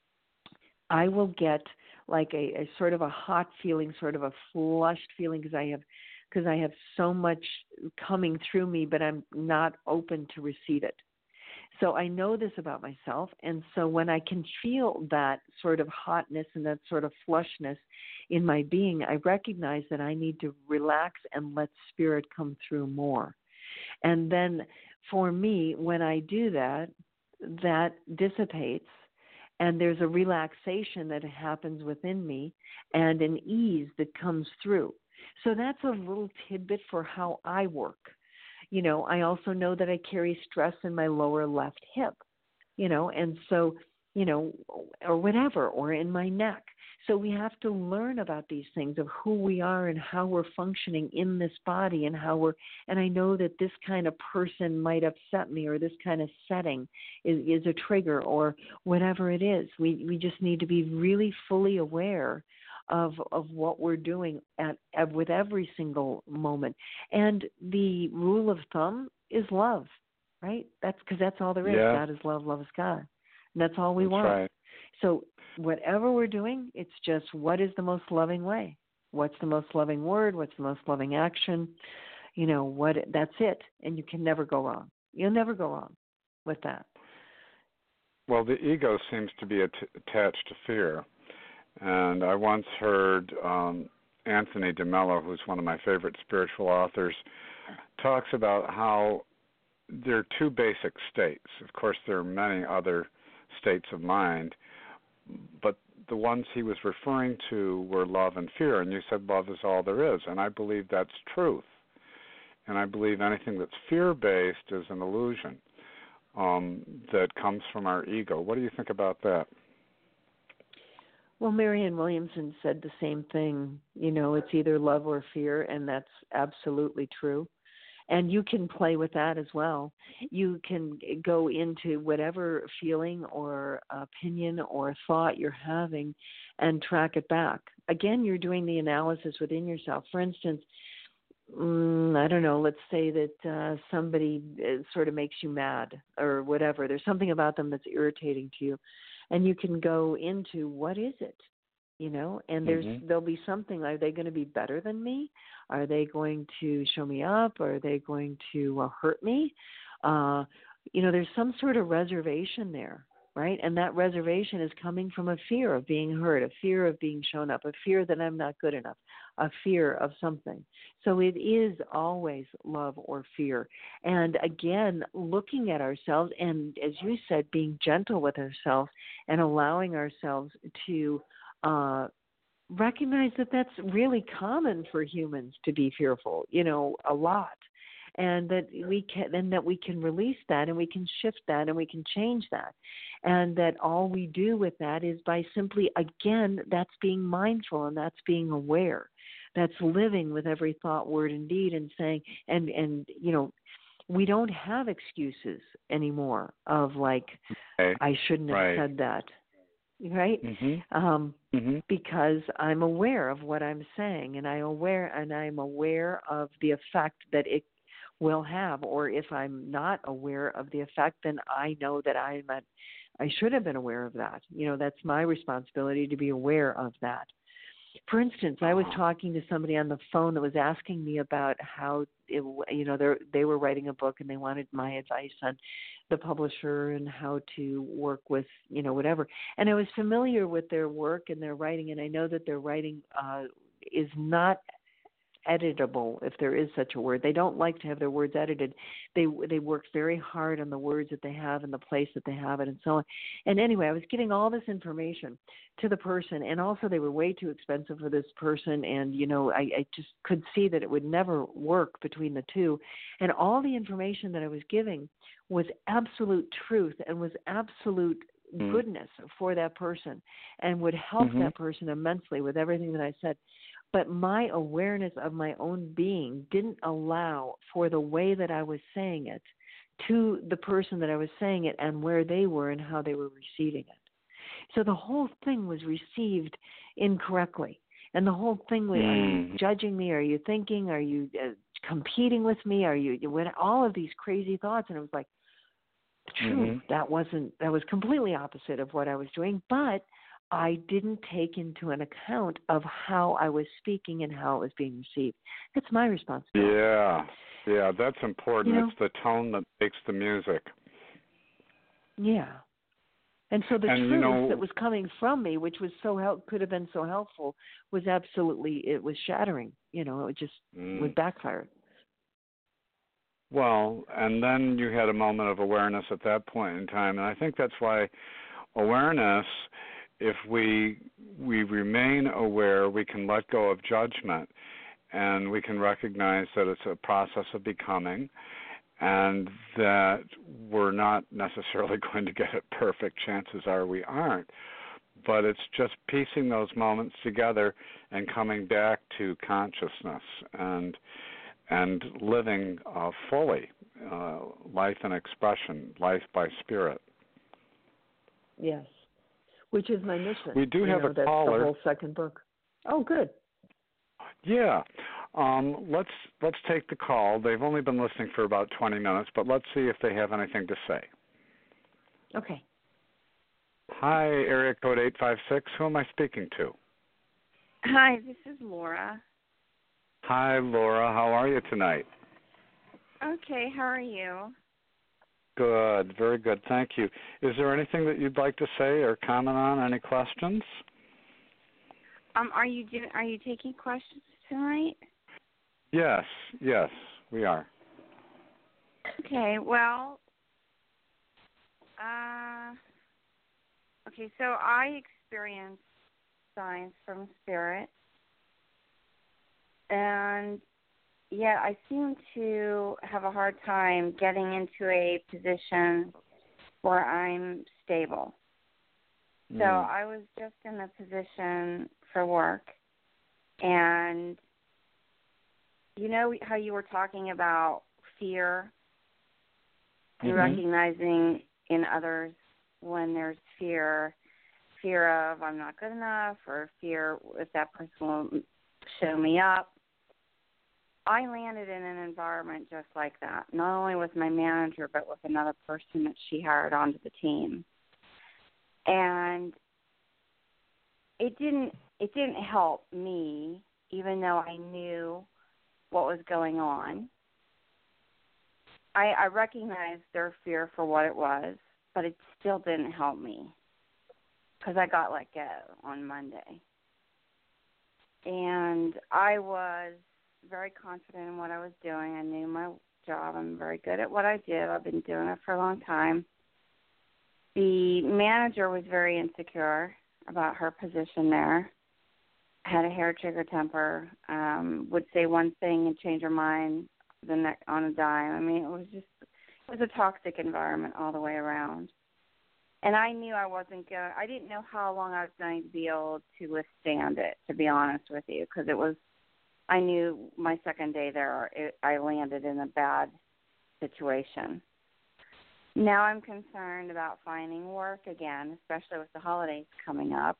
I will get like a, a sort of a hot feeling, sort of a flushed feeling, because I have because I have so much coming through me, but I'm not open to receive it. So I know this about myself, and so when I can feel that sort of hotness and that sort of flushness in my being, I recognize that I need to relax and let spirit come through more. And then for me, when I do that, that dissipates, and there's a relaxation that happens within me and an ease that comes through. So that's a little tidbit for how I work. You know, I also know that I carry stress in my lower left hip, you know, and so, you know, or whatever, or in my neck. So we have to learn about these things of who we are and how we're functioning in this body, and how we're, and I know that this kind of person might upset me, or this kind of setting is, is a trigger, or whatever it is. We we just need to be really fully aware of of what we're doing at, at with every single moment. And the rule of thumb is love, right? That's because that's all there is. Yeah. God is love, love is God. And that's all we That's want. right. So whatever we're doing, it's just, what is the most loving way? What's the most loving word? What's the most loving action? You know, what? That's it. And you can never go wrong. You'll never go wrong with that. Well, the ego seems to be at- attached to fear. And I once heard um, Anthony DeMello, who's one of my favorite spiritual authors, talks about how there are two basic states. Of course, there are many other states of mind, but the ones he was referring to were love and fear. And you said love is all there is, and I believe that's truth. And I believe anything that's fear-based is an illusion um, that comes from our ego. What do you think about that? Well, Marianne Williamson said the same thing. You know, it's either love or fear, and that's absolutely true. And you can play with that as well. You can go into whatever feeling or opinion or thought you're having and track it back. Again, you're doing the analysis within yourself. For instance, mm, I don't know, let's say that uh, somebody sort of makes you mad or whatever. There's something about them that's irritating to you. And you can go into, what is it, you know, and there's mm-hmm. there'll be something. Are they going to be better than me? Are they going to show me up? Are they going to uh, hurt me? Uh, you know, there's some sort of reservation there. right? And that reservation is coming from a fear of being hurt, a fear of being shown up, a fear that I'm not good enough, a fear of something. So it is always love or fear. And again, looking at ourselves and, as you said, being gentle with ourselves and allowing ourselves to uh, recognize that that's really common for humans to be fearful, you know, a lot. And that we can, and that we can release that, and we can shift that, and we can change that, and that all we do with that is by simply, again, that's being mindful, and that's being aware, that's living with every thought, word, and deed, and saying, and and you know, we don't have excuses anymore of like, okay. I shouldn't have right. said that, right? Mm-hmm. Um, mm-hmm. Because I'm aware of what I'm saying, and I aware, and I'm aware of the effect that it will have, or if I'm not aware of the effect, then I know that I'm at, I should have been aware of that. You know, that's my responsibility to be aware of that. For instance, I was talking to somebody on the phone that was asking me about how, it, you know, they they were writing a book and they wanted my advice on the publisher and how to work with, you know, whatever. And I was familiar with their work and their writing, and I know that their writing uh, is not editable, if there is such a word. They don't like to have their words edited. They they work very hard on the words that they have and the place that they have it and so on. And anyway, I was getting all this information to the person, and also they were way too expensive for this person, and, you know, I, I just could see that it would never work between the two. And all the information that I was giving was absolute truth and was absolute mm-hmm. goodness for that person and would help mm-hmm. that person immensely with everything that I said. But my awareness of my own being didn't allow for the way that I was saying it to the person that I was saying it and where they were and how they were receiving it. So the whole thing was received incorrectly. And the whole thing was, mm. are you judging me? Are you thinking? Are you uh, competing with me? Are you, you all of these crazy thoughts? And it was like, true, mm-hmm. that wasn't, that was completely opposite of what I was doing. But I didn't take into an account of how I was speaking and how it was being received. That's my responsibility. Yeah, yeah, that's important. You know? It's the tone that makes the music. Yeah. And so the and, truth you know, that was coming from me, which was so help, could have been so helpful, was absolutely, it was shattering. You know, it just mm. was backfired. Well, and then you had a moment of awareness at that point in time, and I think that's why awareness, if we we remain aware, we can let go of judgment, and we can recognize that it's a process of becoming, and that we're not necessarily going to get it perfect. Chances are we aren't. But it's just piecing those moments together and coming back to consciousness and and living uh, fully, uh, life and expression, life by spirit. Yes. Which is my mission. We do you have know, a that's caller. The whole second book. Oh, good. Yeah. Um, let's let's take the call. They've only been listening for about twenty minutes, but let's see if they have anything to say. Okay. Hi, area code eight five six. Who am I speaking to? Hi, this is Laura. Hi, Laura. How are you tonight? Okay. How are you? Good, very good, thank you. Is there anything that you'd like to say or comment on? Any questions? Um, are you do, are you taking questions tonight? Yes, yes, we are. Okay, well, uh, okay, so I experienced signs from spirit, and yet I seem to have a hard time getting into a position where I'm stable. Mm. So I was just in a position for work, and you know how you were talking about fear and mm-hmm. recognizing in others when there's fear, fear of I'm not good enough, or fear if that person will show me up. I landed in an environment just like that, not only with my manager, but with another person that she hired onto the team. And it didn't it didn't help me, even though I knew what was going on. I, I recognized their fear for what it was, but it still didn't help me because I got let go on Monday. And I was very confident in what I was doing. I knew my job. I'm very good at what I did. I've been doing it for a long time. The manager was very insecure about her position there, had a hair trigger temper, um, would say one thing and change her mind the next on a dime. I mean, it was just, it was a toxic environment all the way around. And I knew I wasn't going, I didn't know how long I was going to be able to withstand it, to be honest with you, because it was, I knew my second day there, it, I landed in a bad situation. Now I'm concerned about finding work again, especially with the holidays coming up.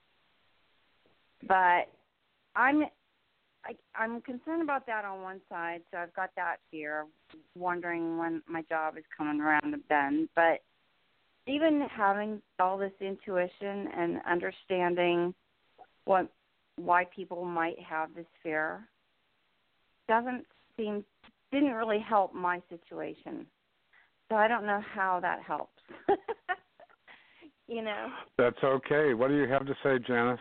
But I'm I, I'm concerned about that on one side, so I've got that fear, wondering when my job is coming around the bend. But even having all this intuition and understanding what why people might have this fear doesn't seem didn't really help my situation. So I don't know how that helps. You know. That's okay. What do you have to say, Janice?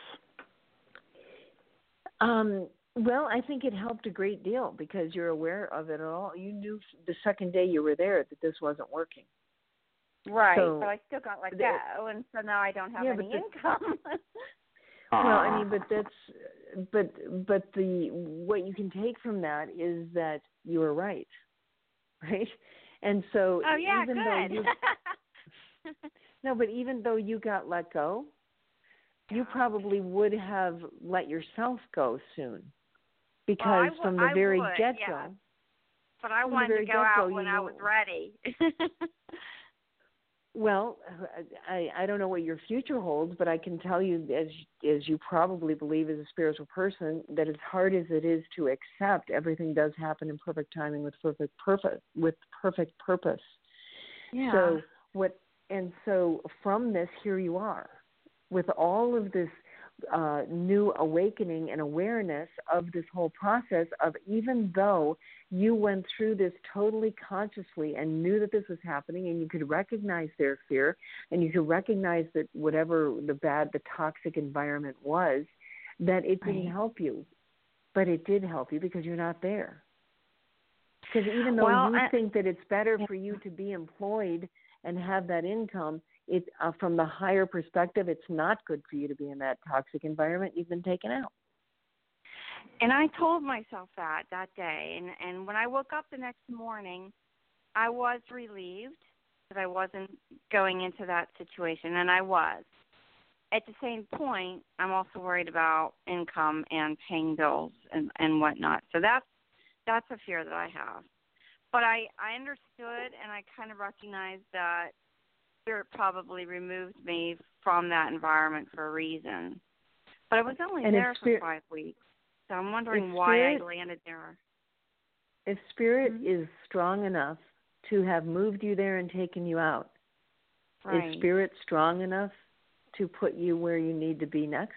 Um, well, I think it helped a great deal because you're aware of it all. You knew the second day you were there that this wasn't working. Right, so, but I still got let go, and so now I don't have yeah, any the, income. Well, I mean, but that's, but but the what you can take from that is that you were right, right? And so oh yeah, even good. though you, no, but even though you got let go, you probably would have let yourself go soon, because well, I w- from the I very would, get go. yeah. But I from wanted to go out when you I know, was ready. Well, I I don't know what your future holds, but I can tell you, as as you probably believe as a spiritual person, that as hard as it is to accept, everything does happen in perfect timing with perfect purpose. With perfect purpose. Yeah. So what? And so from this, here you are, with all of this uh, new awakening and awareness of this whole process of, even though you went through this totally consciously and knew that this was happening, and you could recognize their fear, and you could recognize that whatever the bad, the toxic environment was, that it didn't right. help you. But it did help you because you're not there. Because even though well, you I, think that it's better for you to be employed and have that income, it uh, from the higher perspective, it's not good for you to be in that toxic environment. You've been taken out. And I told myself that that day. And, and when I woke up the next morning, I was relieved that I wasn't going into that situation, and I was. At the same point, I'm also worried about income and paying bills and, and whatnot. So that's, that's a fear that I have. But I, I understood, and I kind of recognized that Spirit probably removed me from that environment for a reason. But I was only and there spirit, for five weeks. So I'm wondering why spirit, I landed there. If Spirit mm-hmm. is strong enough to have moved you there and taken you out, right. is Spirit strong enough to put you where you need to be next?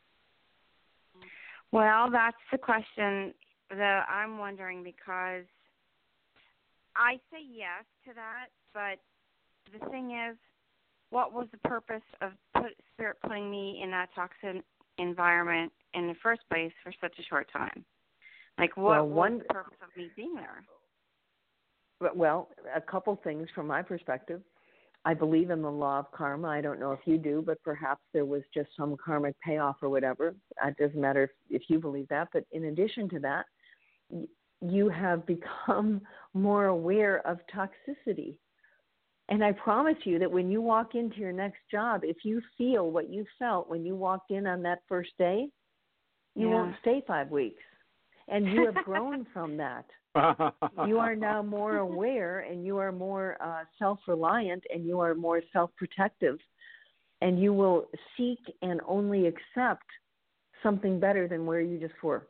Well, that's the question that I'm wondering, because I say yes to that, but the thing is, what was the purpose of put, Spirit putting me in that toxic environment in the first place for such a short time? Like, what well, one, was the purpose of me being there? Well, a couple things from my perspective. I believe in the law of karma. I don't know if you do, but perhaps there was just some karmic payoff or whatever. It doesn't matter if, if you believe that. But in addition to that, you have become more aware of toxicity. And I promise you that when you walk into your next job, if you feel what you felt when you walked in on that first day, you yeah. won't stay five weeks. And you have grown from that. You are now more aware, and you are more uh, self-reliant, and you are more self-protective. And you will seek and only accept something better than where you just were.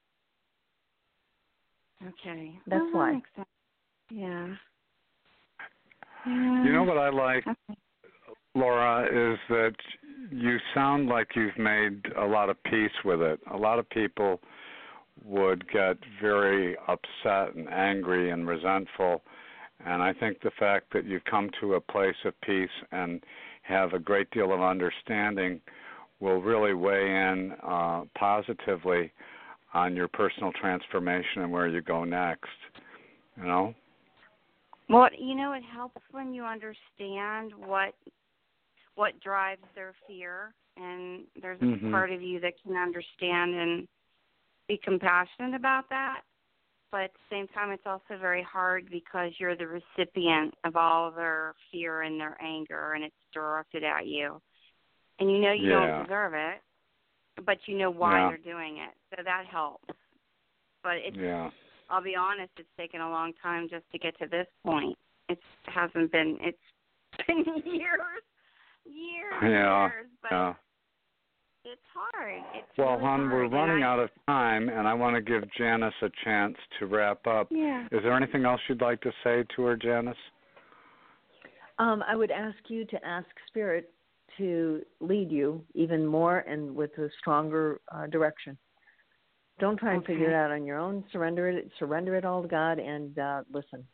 Okay. That's well, why. That makes sense. Yeah. You know what I like, okay. Laura, is that you sound like you've made a lot of peace with it. A lot of people would get very upset and angry and resentful And I think the fact that you come to a place of peace and have a great deal of understanding will really weigh in uh, positively on your personal transformation and where you go next, you know? Well, you know, it helps when you understand what what drives their fear, and there's a mm-hmm. part of you that can understand and be compassionate about that. But at the same time, it's also very hard because you're the recipient of all their fear and their anger, and it's directed at you. And you know you yeah. don't deserve it, but you know why yeah. you're doing it. So that helps. But it's, yeah. I'll be honest, it's taken a long time just to get to this point. It hasn't been, it's been years, years, yeah. years. But yeah. it's hard. It's well, really hon, hard. we're running I, out of time, and I want to give Janice a chance to wrap up. Yeah. Is there anything else you'd like to say to her, Janice? Um, I would ask you to ask Spirit to lead you even more and with a stronger uh, direction. Don't try and okay. figure it out on your own. Surrender it. Surrender it all to God and uh, listen.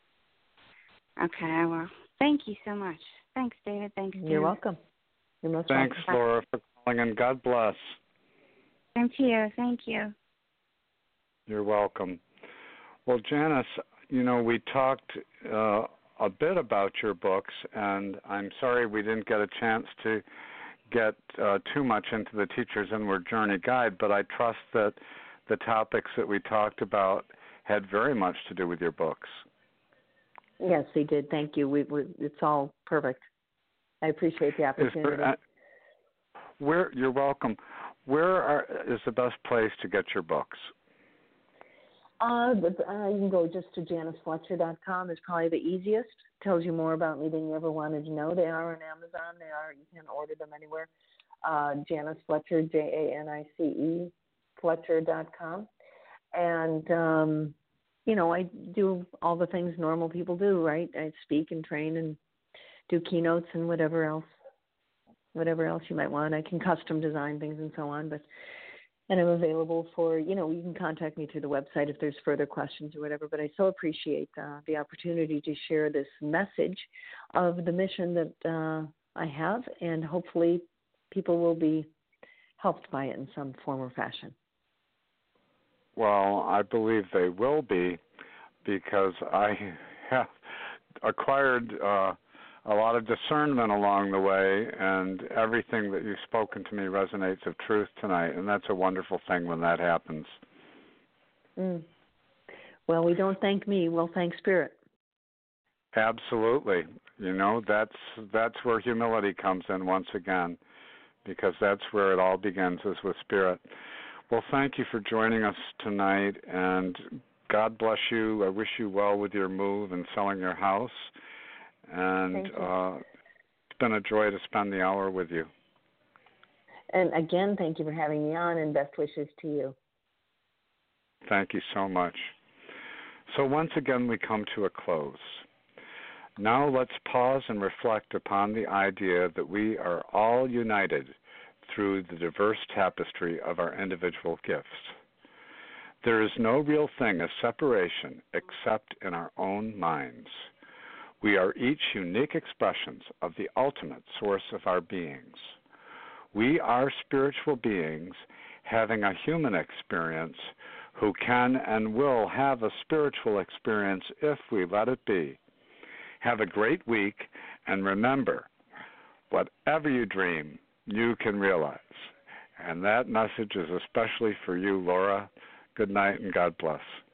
Okay, well, thank you so much. Thanks, David. Thanks, Janice. You're welcome. You're most Thanks, welcome. Laura, for calling, and God bless. Thank you. Thank you. You're welcome. Well, Janice, you know, we talked uh, a bit about your books, and I'm sorry we didn't get a chance to get uh, too much into the Teacher's Inward Journey Guide, but I trust that the topics that we talked about had very much to do with your books. Yes, they did. Thank you. We, we, it's all perfect. I appreciate the opportunity. Is there, uh, where you're welcome. Where are, is the best place to get your books? Uh, but, uh, you can go just to janice fletcher dot com. It's probably the easiest. Tells you more about me than you ever wanted to know. They are on Amazon. They are. You can order them anywhere. Uh, Janice Fletcher, J A N I C E, Fletcher dot com. And, um, you know, I do all the things normal people do, right? I speak and train and do keynotes and whatever else, whatever else you might want. I can custom design things and so on, but, and I'm available for, you know, you can contact me through the website if there's further questions or whatever, but I so appreciate uh, the opportunity to share this message of the mission that uh, I have, and hopefully people will be helped by it in some form or fashion. Well, I believe they will be, because I have acquired uh, a lot of discernment along the way, and everything that you've spoken to me resonates of truth tonight, and that's a wonderful thing when that happens. Mm. Well, we don't thank me, we'll thank Spirit. Absolutely. You know, that's that's where humility comes in once again, because that's where it all begins, is with Spirit. Well, thank you for joining us tonight, and God bless you. I wish you well with your move and selling your house. And uh, it's been a joy to spend the hour with you. And again, thank you for having me on, and best wishes to you. Thank you so much. So once again, we come to a close. Now let's pause and reflect upon the idea that we are all united through the diverse tapestry of our individual gifts. There is no real thing as separation except in our own minds. We are each unique expressions of the ultimate source of our beings. We are spiritual beings having a human experience who can and will have a spiritual experience if we let it be. Have a great week, and remember, whatever you dream, you can realize. And that message is especially for you, Laura. Good night, and God bless.